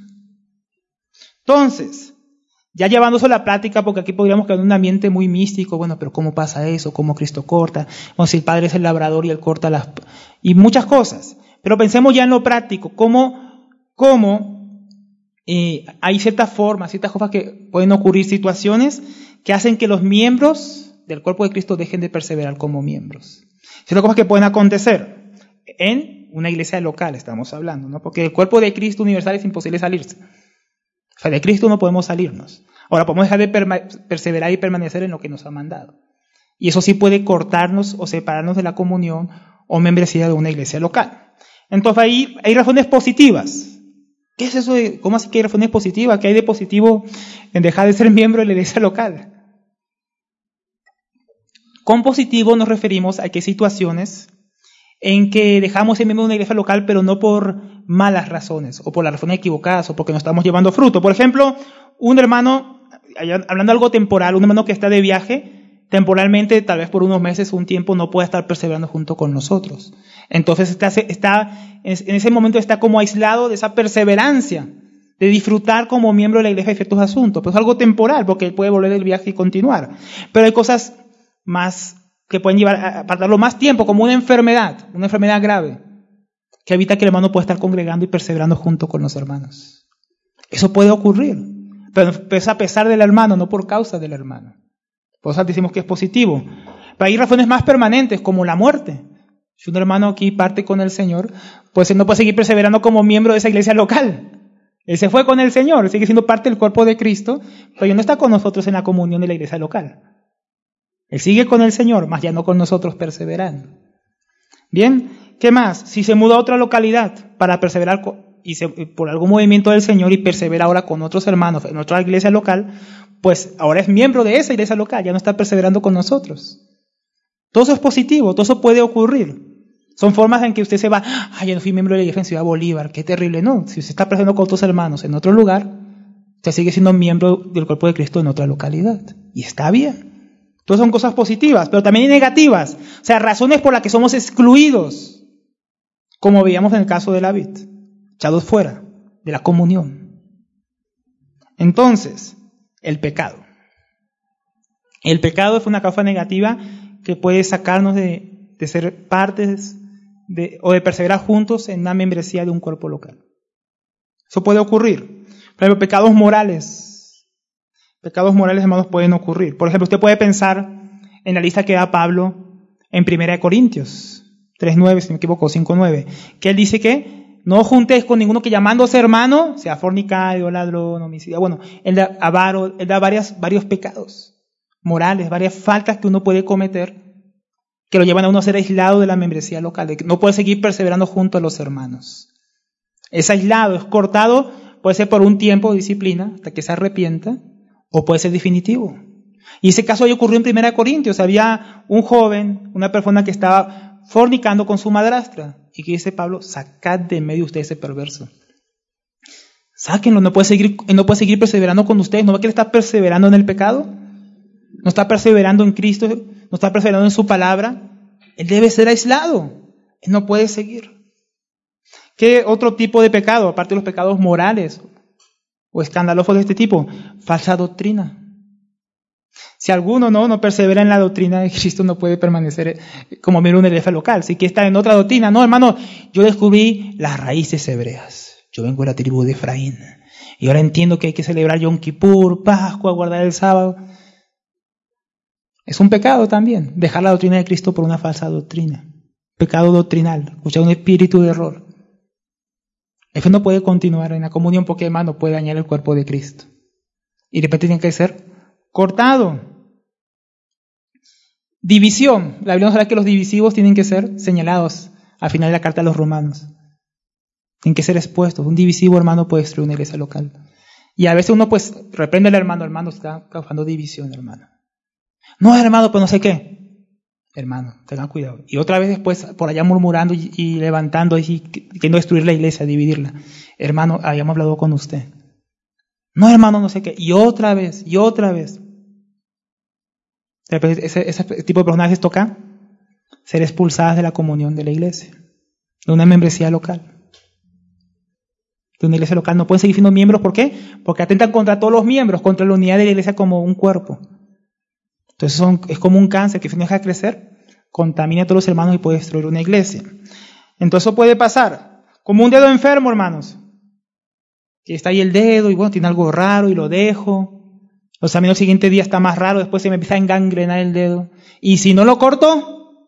Entonces, ya llevándose a la práctica, porque aquí podríamos quedar en un ambiente muy místico, bueno, pero ¿cómo pasa eso? ¿Cómo Cristo corta? O si el Padre es el labrador y Él corta y muchas cosas. Pero pensemos ya en lo práctico, cómo hay ciertas formas, ciertas cosas que pueden ocurrir, situaciones que hacen que los miembros del cuerpo de Cristo dejen de perseverar como miembros. Son cosas que pueden acontecer en una iglesia local, estamos hablando, ¿no? Porque del cuerpo de Cristo universal es imposible salirse. O sea, de Cristo no podemos salirnos. Ahora podemos dejar de perseverar y permanecer en lo que nos ha mandado. Y eso sí puede cortarnos o separarnos de la comunión o membresía de una iglesia local. Entonces ahí hay razones positivas. ¿Qué es eso de, cómo así que hay razones positivas? ¿Qué hay de positivo en dejar de ser miembro de la iglesia local? Con positivo nos referimos a que hay situaciones en que dejamos ser miembro de una iglesia local, pero no por malas razones o por las razones equivocadas o porque no estamos llevando fruto. Por ejemplo, un hermano, hablando de algo temporal, un hermano que está de viaje, temporalmente, tal vez por unos meses, un tiempo, no puede estar perseverando junto con nosotros. Entonces en ese momento está como aislado de esa perseverancia, de disfrutar como miembro de la iglesia de ciertos asuntos. Pero es algo temporal, porque él puede volver del viaje y continuar. Pero hay cosas más que pueden llevar a apartarlo más tiempo, como una enfermedad grave, que evita que el hermano pueda estar congregando y perseverando junto con los hermanos. Eso puede ocurrir, pero es a pesar del hermano, no por causa del hermano. Por eso decimos que es positivo. Pero hay razones más permanentes, como la muerte. Si un hermano aquí parte con el Señor, pues él no puede seguir perseverando como miembro de esa iglesia local. Él se fue con el Señor, sigue siendo parte del cuerpo de Cristo, pero ya no está con nosotros en la comunión de la iglesia local. Él sigue con el Señor, más ya no con nosotros perseverando. Bien, ¿qué más? Si se muda a otra localidad para perseverar por algún movimiento del Señor y persevera ahora con otros hermanos en otra iglesia local, pues ahora es miembro de esa iglesia local, ya no está perseverando con nosotros. Todo eso es positivo, todo eso puede ocurrir. Son formas en que usted se va, yo no fui miembro de la iglesia en Ciudad Bolívar, qué terrible. No, si usted está perseverando con otros hermanos en otro lugar, usted sigue siendo miembro del cuerpo de Cristo en otra localidad. Y está bien. Todas son cosas positivas, pero también hay negativas. O sea, razones por las que somos excluidos, como veíamos en el caso de David, echados fuera de la comunión. Entonces, el pecado. El pecado es una causa negativa que puede sacarnos de ser partes o de perseverar juntos en una membresía de un cuerpo local. Eso puede ocurrir. Por ejemplo, pecados morales. Pecados morales, hermanos, pueden ocurrir. Por ejemplo, usted puede pensar en la lista que da Pablo en 1 Corintios 3:9, si no me equivoco, 5:9, que él dice que no juntéis con ninguno que llamándose hermano, sea fornicario, ladrón, homicida. Bueno, él da avaro, él da varios pecados morales, varias faltas que uno puede cometer que lo llevan a uno a ser aislado de la membresía local, de que no puede seguir perseverando junto a los hermanos. Es aislado, es cortado, puede ser por un tiempo de disciplina, hasta que se arrepienta, o puede ser definitivo. Y ese caso ahí ocurrió en 1 Corintios. Había un joven, una persona que estaba fornicando con su madrastra. Y que dice Pablo, sacad de medio usted ese perverso. Sáquenlo, no puede seguir perseverando con ustedes. ¿No ve que él está perseverando en el pecado? ¿No está perseverando en Cristo? ¿No está perseverando en su palabra? Él debe ser aislado. Él no puede seguir. ¿Qué otro tipo de pecado, aparte de los pecados morales o escandalosos de este tipo? Falsa doctrina. Si alguno no persevera en la doctrina de Cristo, no puede permanecer como miembro de una iglesia local. Si quiere estar en otra doctrina, no, hermano, yo descubrí las raíces hebreas. Yo vengo de la tribu de Efraín. Y ahora entiendo que hay que celebrar Yom Kippur, Pascua, guardar el sábado. Es un pecado también, dejar la doctrina de Cristo por una falsa doctrina. Pecado doctrinal, escuchar un espíritu de error. Eso no puede continuar en la comunión porque, hermano, puede dañar el cuerpo de Cristo. Y de repente tiene que ser cortado. División. La Biblia nos habla que los divisivos tienen que ser señalados al final de la carta a los romanos. Tienen que ser expuestos. Un divisivo, hermano, puede destruir una iglesia local. Y a veces uno pues reprende al hermano, está causando división, hermano. No, hermano, pues no sé qué. Hermano, tengan cuidado. Y otra vez después, por allá murmurando y levantando y queriendo destruir la iglesia, dividirla. Hermano, habíamos hablado con usted. No, hermano, no sé qué. Y otra vez. Ese tipo de personas toca ser expulsadas de la comunión de la iglesia, de una membresía local. De una iglesia local no pueden seguir siendo miembros. ¿Por qué? Porque atentan contra todos los miembros, contra la unidad de la iglesia como un cuerpo. Entonces es como un cáncer que si no deja crecer, contamina a todos los hermanos y puede destruir una iglesia. Entonces eso puede pasar como un dedo enfermo, hermanos. Que está ahí el dedo y bueno, tiene algo raro y lo dejo. O sea, a mí el siguiente día está más raro, después se me empieza a engangrenar el dedo. Y si no lo corto,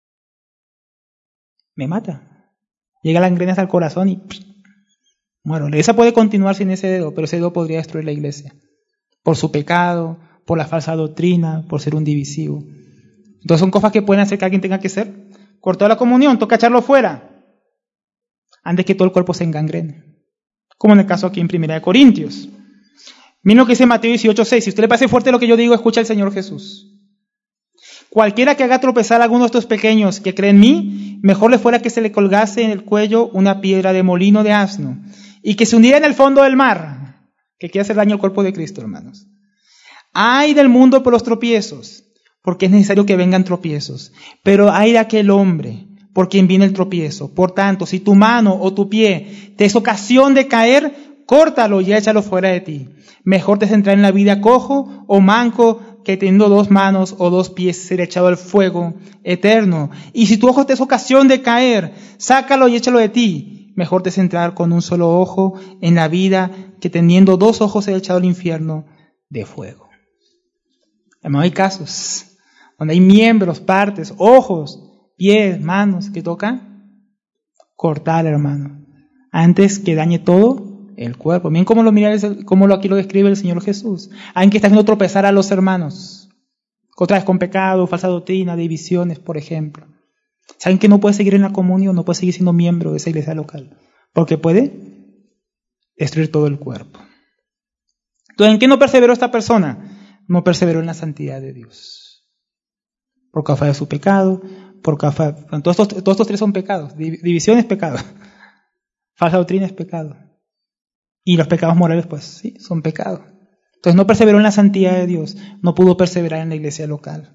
me mata. Llega la gangrena hasta el corazón y muero. La iglesia puede continuar sin ese dedo, pero ese dedo podría destruir la iglesia. Por su pecado, por la falsa doctrina, por ser un divisivo. Entonces son cosas que pueden hacer que alguien tenga que ser cortado la comunión, toca echarlo fuera, antes que todo el cuerpo se engangrene. Como en el caso aquí en 1 Corintios. Miren lo que dice Mateo 18:6. Si a usted le parece fuerte lo que yo digo, escucha al Señor Jesús. Cualquiera que haga tropezar a alguno de estos pequeños que creen en mí, mejor le fuera que se le colgase en el cuello una piedra de molino de asno y que se hundiera en el fondo del mar, que quiere hacer daño al cuerpo de Cristo, hermanos. Ay del mundo por los tropiezos, porque es necesario que vengan tropiezos. Pero ay de aquel hombre por quien viene el tropiezo. Por tanto, si tu mano o tu pie te es ocasión de caer, córtalo y échalo fuera de ti. Mejor te es entrar en la vida cojo o manco que teniendo 2 manos o 2 pies ser echado al fuego eterno. Y si tu ojo te es ocasión de caer, sácalo y échalo de ti. Mejor te es entrar con un solo ojo en la vida que teniendo 2 ojos ser echado al infierno de fuego. Hermano, hay casos donde hay miembros, partes, ojos, pies, manos que tocan cortar, hermano, antes que dañe todo el cuerpo. Miren cómo aquí lo describe el Señor Jesús. Alguien que está haciendo tropezar a los hermanos, otra vez con pecado, falsa doctrina, divisiones, por ejemplo. Saben que no puede seguir en la comunión, no puede seguir siendo miembro de esa iglesia local, porque puede destruir todo el cuerpo. Entonces, ¿en qué no perseveró esta persona? No perseveró en la santidad de Dios. Por causa de su pecado, todos estos 3 son pecados. División es pecado. Falsa doctrina es pecado. Y los pecados morales, pues sí, son pecados. Entonces no perseveró en la santidad de Dios, no pudo perseverar en la iglesia local.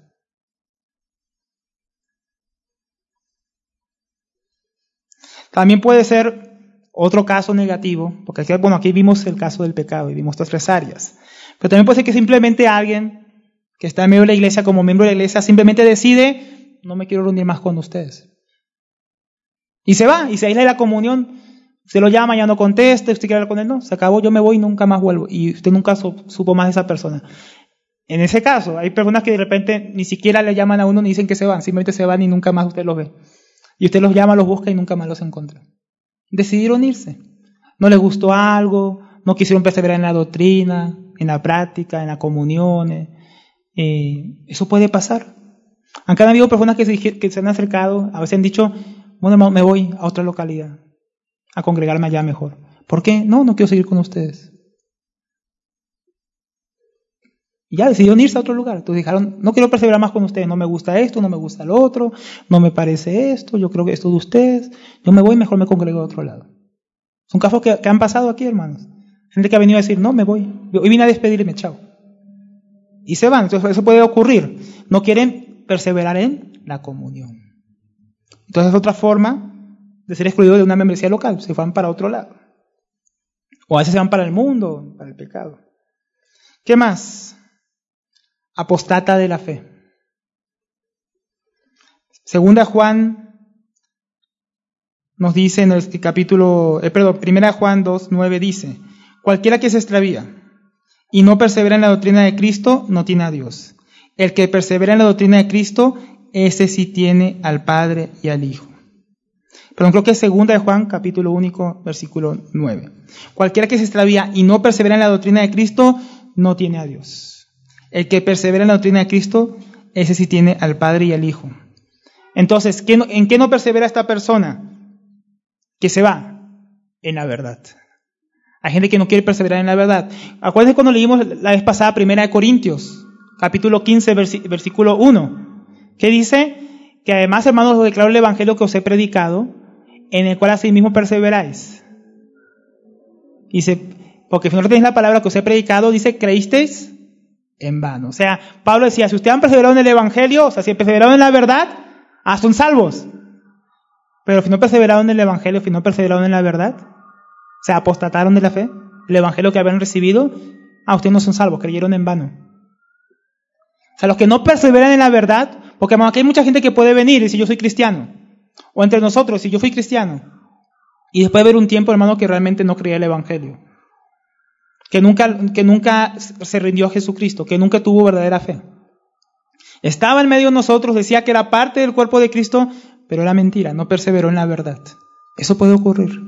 También puede ser otro caso negativo, porque aquí vimos el caso del pecado y vimos estas 3 áreas. Pero también puede ser que simplemente alguien que está en medio de la iglesia, como miembro de la iglesia, simplemente decide, no me quiero reunir más con ustedes. Y se va, y se aísla de la comunión, se lo llama, ya no contesta, usted quiere hablar con él, no, se acabó, yo me voy y nunca más vuelvo. Y usted nunca supo más de esa persona. En ese caso, hay personas que de repente ni siquiera le llaman a uno ni dicen que se van, simplemente se van y nunca más usted los ve. Y usted los llama, los busca y nunca más los encuentra. Decidieron irse. No les gustó algo, no quisieron perseverar en la doctrina, en la práctica, en las comuniones. Eso puede pasar. Aunque han habido personas que se han acercado, a veces han dicho, bueno, me voy a otra localidad, a congregarme allá mejor. ¿Por qué? No quiero seguir con ustedes. Y ya decidieron irse a otro lugar. Entonces dijeron, no quiero perseverar más con ustedes, no me gusta esto, no me gusta lo otro, no me parece esto, yo creo que esto de ustedes, yo me voy, mejor me congrego a otro lado. Son casos que han pasado aquí, hermanos. Gente que ha venido a decir, no, me voy, hoy vine a despedirme, chao. Y se van, entonces eso puede ocurrir. No quieren perseverar en la comunión. Entonces es otra forma de ser excluido de una membresía local, se van para otro lado. O a veces se van para el mundo, para el pecado. ¿Qué más? Apostata de la fe. Segunda Juan nos dice en el capítulo, Primera Juan 2:9 dice, cualquiera que se extravía y no persevera en la doctrina de Cristo, no tiene a Dios. El que persevera en la doctrina de Cristo, ese sí tiene al Padre y al Hijo. Perdón, creo que es 2 de Juan, capítulo 1, versículo 9. Cualquiera que se extravía y no persevera en la doctrina de Cristo, no tiene a Dios. El que persevera en la doctrina de Cristo, ese sí tiene al Padre y al Hijo. Entonces, ¿en qué no persevera esta persona? Que se va en la verdad. Hay gente que no quiere perseverar en la verdad. Acuérdense cuando leímos la vez pasada 1 Corintios, capítulo 15, versículo 1, que dice que además, hermanos, os declaro el evangelio que os he predicado, en el cual asimismo perseveráis. Dice, porque si no tenéis la palabra que os he predicado, dice, creísteis en vano. O sea, Pablo decía, si ustedes han perseverado en el evangelio, o sea, si han perseverado en la verdad, son salvos. Pero si no perseveraron en el evangelio, si no perseveraron en la verdad, se apostataron de la fe, el evangelio que habían recibido, ustedes no son salvos, creyeron en vano. O sea, los que no perseveran en la verdad, porque aquí hay mucha gente que puede venir y decir yo soy cristiano, o entre nosotros, si yo fui cristiano, y después de ver un tiempo, hermano, que realmente no creía el evangelio, que nunca se rindió a Jesucristo, que nunca tuvo verdadera fe. Estaba en medio de nosotros, decía que era parte del cuerpo de Cristo, pero era mentira, no perseveró en la verdad. Eso puede ocurrir.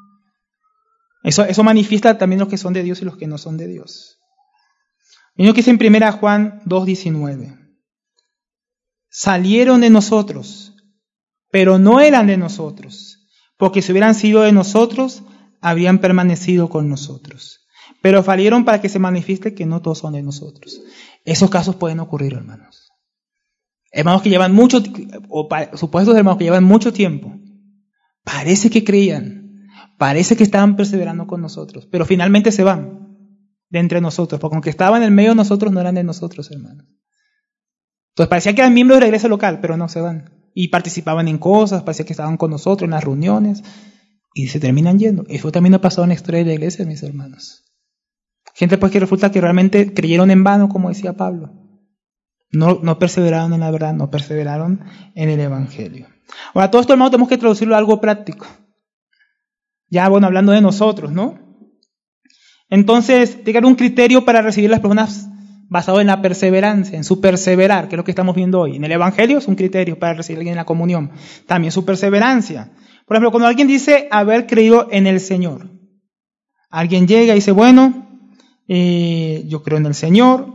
Eso manifiesta también los que son de Dios y los que no son de Dios. Y lo que dice en 1 Juan 2:19. Salieron de nosotros, pero no eran de nosotros, porque si hubieran sido de nosotros, habrían permanecido con nosotros. Pero salieron para que se manifieste que no todos son de nosotros. Esos casos pueden ocurrir, hermanos. Hermanos que llevan supuestos hermanos que llevan mucho tiempo, parece que creían, parece que estaban perseverando con nosotros, pero finalmente se van de entre nosotros, porque aunque estaban en el medio de nosotros, no eran de nosotros, hermanos. Entonces parecía que eran miembros de la iglesia local, pero no se van. Y participaban en cosas, parecía que estaban con nosotros en las reuniones, y se terminan yendo. Eso también ha pasado en la historia de la iglesia, mis hermanos. Gente pues que resulta que realmente creyeron en vano, como decía Pablo. No perseveraron en la verdad, no perseveraron en el Evangelio. Ahora, todo esto, hermano, tenemos que traducirlo a algo práctico. Ya, bueno, hablando de nosotros, ¿no? Entonces, tiene que haber un criterio para recibir las personas basado en la perseverancia, en su perseverar, que es lo que estamos viendo hoy. En el Evangelio es un criterio para recibir a alguien en la comunión. También su perseverancia. Por ejemplo, cuando alguien dice haber creído en el Señor. Alguien llega y dice, bueno, yo creo en el Señor.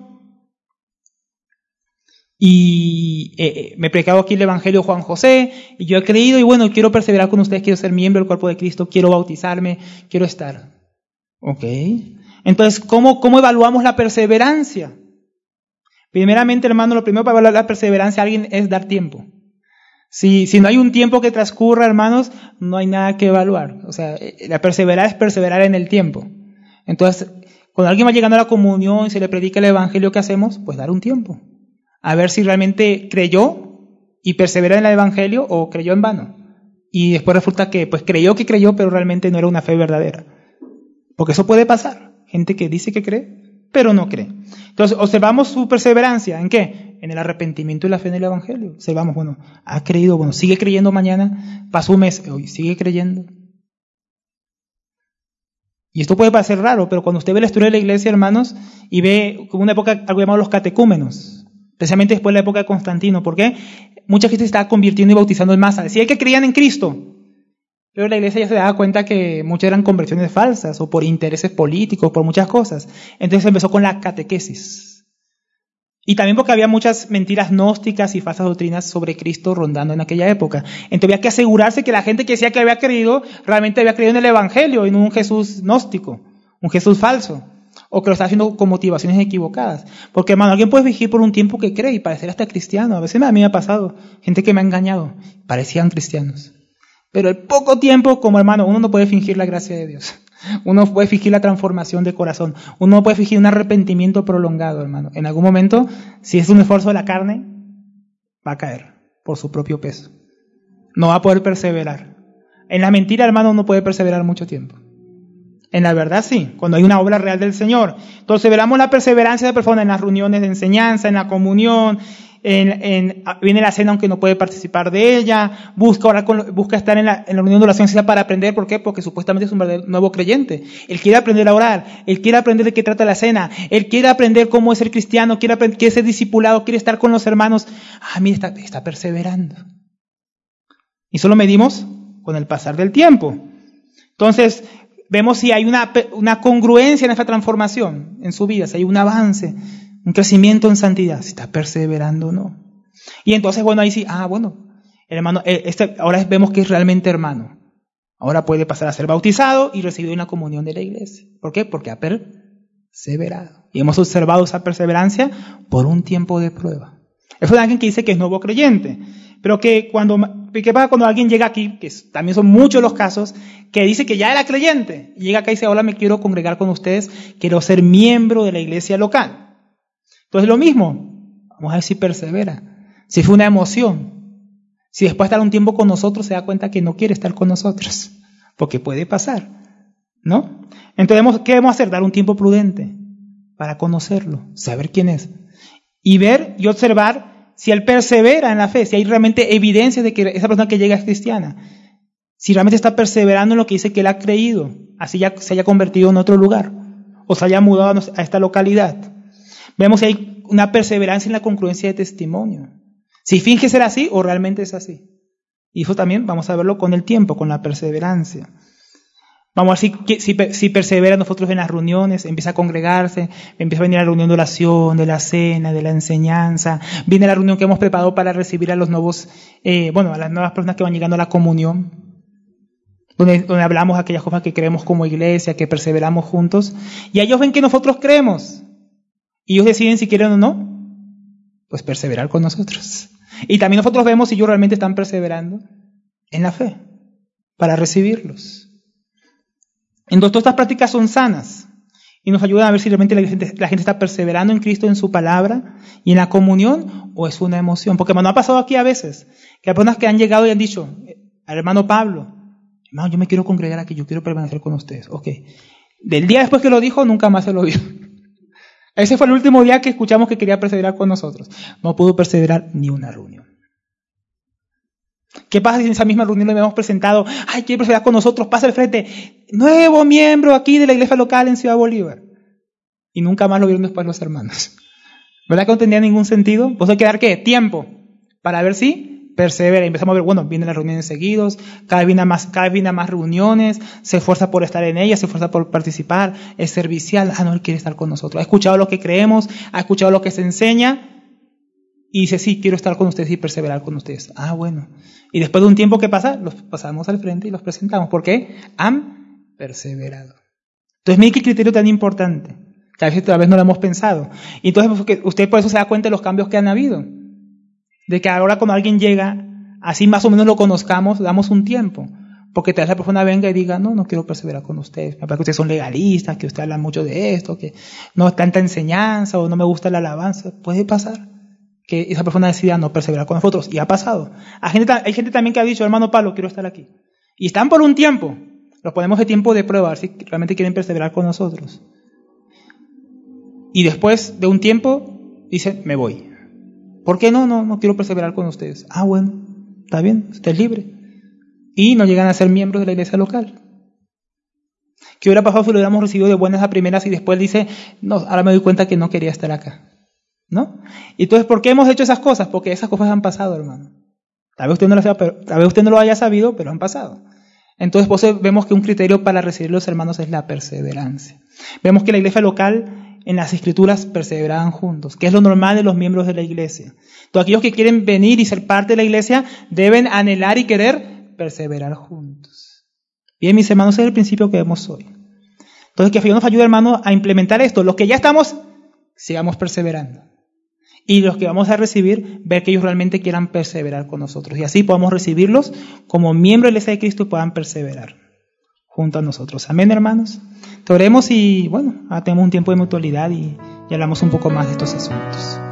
Y me he predicado aquí el Evangelio de Juan José, y yo he creído, y bueno, quiero perseverar con ustedes, quiero ser miembro del cuerpo de Cristo, quiero bautizarme, quiero estar. Ok. Entonces, ¿cómo evaluamos la perseverancia? Primeramente, hermano, lo primero para evaluar la perseverancia a alguien es dar tiempo. Si no hay un tiempo que transcurra, hermanos, no hay nada que evaluar. O sea, la perseverar es perseverar en el tiempo. Entonces, cuando alguien va llegando a la comunión y se le predica el Evangelio, ¿qué hacemos? Pues dar un tiempo. A ver si realmente creyó y persevera en el Evangelio o creyó en vano. Y después resulta que pues creyó, pero realmente no era una fe verdadera. Porque eso puede pasar. Gente que dice que cree, pero no cree. Entonces, observamos su perseverancia. ¿En qué? En el arrepentimiento y la fe en el Evangelio. Observamos, bueno, ha creído, bueno, sigue creyendo mañana, pasó un mes, hoy sigue creyendo. Y esto puede parecer raro, pero cuando usted ve la historia de la iglesia, hermanos, y ve como una época, algo llamado los catecúmenos, especialmente después de la época de Constantino, porque mucha gente se estaba convirtiendo y bautizando en masa. Decía que creían en Cristo, pero la iglesia ya se daba cuenta que muchas eran conversiones falsas, o por intereses políticos, por muchas cosas. Entonces empezó con la catequesis. Y también porque había muchas mentiras gnósticas y falsas doctrinas sobre Cristo rondando en aquella época. Entonces había que asegurarse que la gente que decía que había creído, realmente había creído en el Evangelio, y no en un Jesús gnóstico, un Jesús falso, o que lo está haciendo con motivaciones equivocadas. Porque, hermano, alguien puede fingir por un tiempo que cree y parecer hasta cristiano. A veces a mí me ha pasado, gente que me ha engañado, parecían cristianos. Pero el poco tiempo, como hermano, uno no puede fingir la gracia de Dios. Uno puede fingir la transformación de corazón. Uno no puede fingir un arrepentimiento prolongado, hermano. En algún momento, si es un esfuerzo de la carne, va a caer por su propio peso. No va a poder perseverar. En la mentira, hermano, no puede perseverar mucho tiempo. En la verdad, sí, cuando hay una obra real del Señor. Entonces, veremos la perseverancia de la persona en las reuniones de enseñanza, en la comunión, viene la cena aunque no puede participar de ella, busca estar en la reunión de oración para aprender. ¿Por qué? Porque supuestamente es un verdadero nuevo creyente. Él quiere aprender a orar, él quiere aprender de qué trata la cena, él quiere aprender cómo es ser cristiano, quiere ser discipulado, quiere estar con los hermanos. Mira, está perseverando. Y eso lo medimos con el pasar del tiempo. Entonces, vemos si hay una congruencia en esta transformación en su vida, si hay un avance, un crecimiento en santidad, si está perseverando o no. Y entonces, bueno, ahí sí, el hermano, ahora vemos que es realmente hermano. Ahora puede pasar a ser bautizado y recibir una comunión de la iglesia. ¿Por qué? Porque ha perseverado. Y hemos observado esa perseverancia por un tiempo de prueba. Eso es alguien que dice que es nuevo creyente. Pero ¿qué pasa cuando alguien llega aquí? Que también son muchos los casos, que dice que ya era creyente. Y llega acá y dice, hola, me quiero congregar con ustedes, quiero ser miembro de la iglesia local. Entonces lo mismo, vamos a ver si persevera, si fue una emoción, si después de estar un tiempo con nosotros se da cuenta que no quiere estar con nosotros, porque puede pasar, ¿no? Entonces, ¿qué debemos hacer? Dar un tiempo prudente para conocerlo, saber quién es, y ver y observar si él persevera en la fe, si hay realmente evidencia de que esa persona que llega es cristiana, si realmente está perseverando en lo que dice que él ha creído, así ya se haya convertido en otro lugar. o se haya mudado a esta localidad. Vemos que hay una perseverancia en la congruencia de testimonio. Si finge ser así o realmente es así. Y eso también vamos a verlo con el tiempo, con la perseverancia. Vamos a ver si persevera nosotros en las reuniones, empieza a congregarse, empieza a venir a la reunión de oración, de la cena, de la enseñanza, viene a la reunión que hemos preparado para recibir a los nuevos, a las nuevas personas que van llegando a la comunión, donde hablamos aquellas cosas que creemos como iglesia, que perseveramos juntos, y ellos ven que nosotros creemos, y ellos deciden si quieren o no, pues perseverar con nosotros. Y también nosotros vemos si ellos realmente están perseverando en la fe, para recibirlos. Entonces todas estas prácticas son sanas y nos ayudan a ver si realmente la gente está perseverando en Cristo, en su palabra y en la comunión, o es una emoción. Porque nos ha pasado aquí a veces que hay personas que han llegado y han dicho al hermano Pablo, hermano, yo me quiero congregar aquí, yo quiero permanecer con ustedes. Ok. Del día después que lo dijo, nunca más se lo vio. Ese fue el último día que escuchamos que quería perseverar con nosotros. No pudo perseverar ni una reunión. ¿Qué pasa si en esa misma reunión le habíamos presentado, ay, quiere perseverar con nosotros, pasa al frente, nuevo miembro aquí de la iglesia local en Ciudad Bolívar? Y nunca más lo vieron después los hermanos. ¿Verdad que no tenía ningún sentido? Pues hay que dar, ¿qué? Tiempo, para ver si persevera. Y empezamos a ver, bueno, vienen las reuniones seguidos, cada vez viene más reuniones, se esfuerza por estar en ellas, se esfuerza por participar, es servicial. Ah, no, él quiere estar con nosotros. Ha escuchado lo que creemos, ha escuchado lo que se enseña, y dice, sí, quiero estar con ustedes y perseverar con ustedes. Ah, bueno. Y después de un tiempo que pasa, los pasamos al frente y los presentamos. ¿Por qué? Han perseverado. Entonces, miren qué criterio tan importante, que a veces tal vez no lo hemos pensado. Y entonces, usted por eso se da cuenta de los cambios que han habido. De que ahora cuando alguien llega, así más o menos lo conozcamos, damos un tiempo. Porque tal vez la persona venga y diga, no quiero perseverar con ustedes. Me parece que ustedes son legalistas, que ustedes hablan mucho de esto, que no es tanta enseñanza o no me gusta la alabanza. Puede pasar que esa persona decida no perseverar con nosotros. Y ha pasado. Hay gente también que ha dicho, hermano Pablo, quiero estar aquí. Y están por un tiempo. Los ponemos de tiempo de prueba, a ver si realmente quieren perseverar con nosotros. Y después de un tiempo, dicen, me voy. ¿Por qué no quiero perseverar con ustedes? Ah, bueno, está bien, usted es libre. Y no llegan a ser miembros de la iglesia local. ¿Qué hubiera pasado si lo hubiéramos recibido de buenas a primeras y después dice, no, ahora me doy cuenta que no quería estar acá? ¿No? Y entonces, ¿por qué hemos hecho esas cosas? Porque esas cosas han pasado, hermano. Tal vez usted no lo haya sabido, pero han pasado. Entonces, pues, vemos que un criterio para recibir los hermanos es la perseverancia. Vemos que la iglesia local, en las escrituras, perseveraban juntos, que es lo normal de los miembros de la iglesia. Todos aquellos que quieren venir y ser parte de la iglesia deben anhelar y querer perseverar juntos. Bien, mis hermanos, ese es el principio que vemos hoy. Entonces, que Dios nos ayude, hermanos, a implementar esto. Los que ya estamos, sigamos perseverando. Y los que vamos a recibir, ver que ellos realmente quieran perseverar con nosotros. Y así podamos recibirlos como miembros de la iglesia de Cristo y puedan perseverar junto a nosotros. Amén, hermanos. Te oremos y, bueno, ahora tenemos un tiempo de mutualidad y hablamos un poco más de estos asuntos.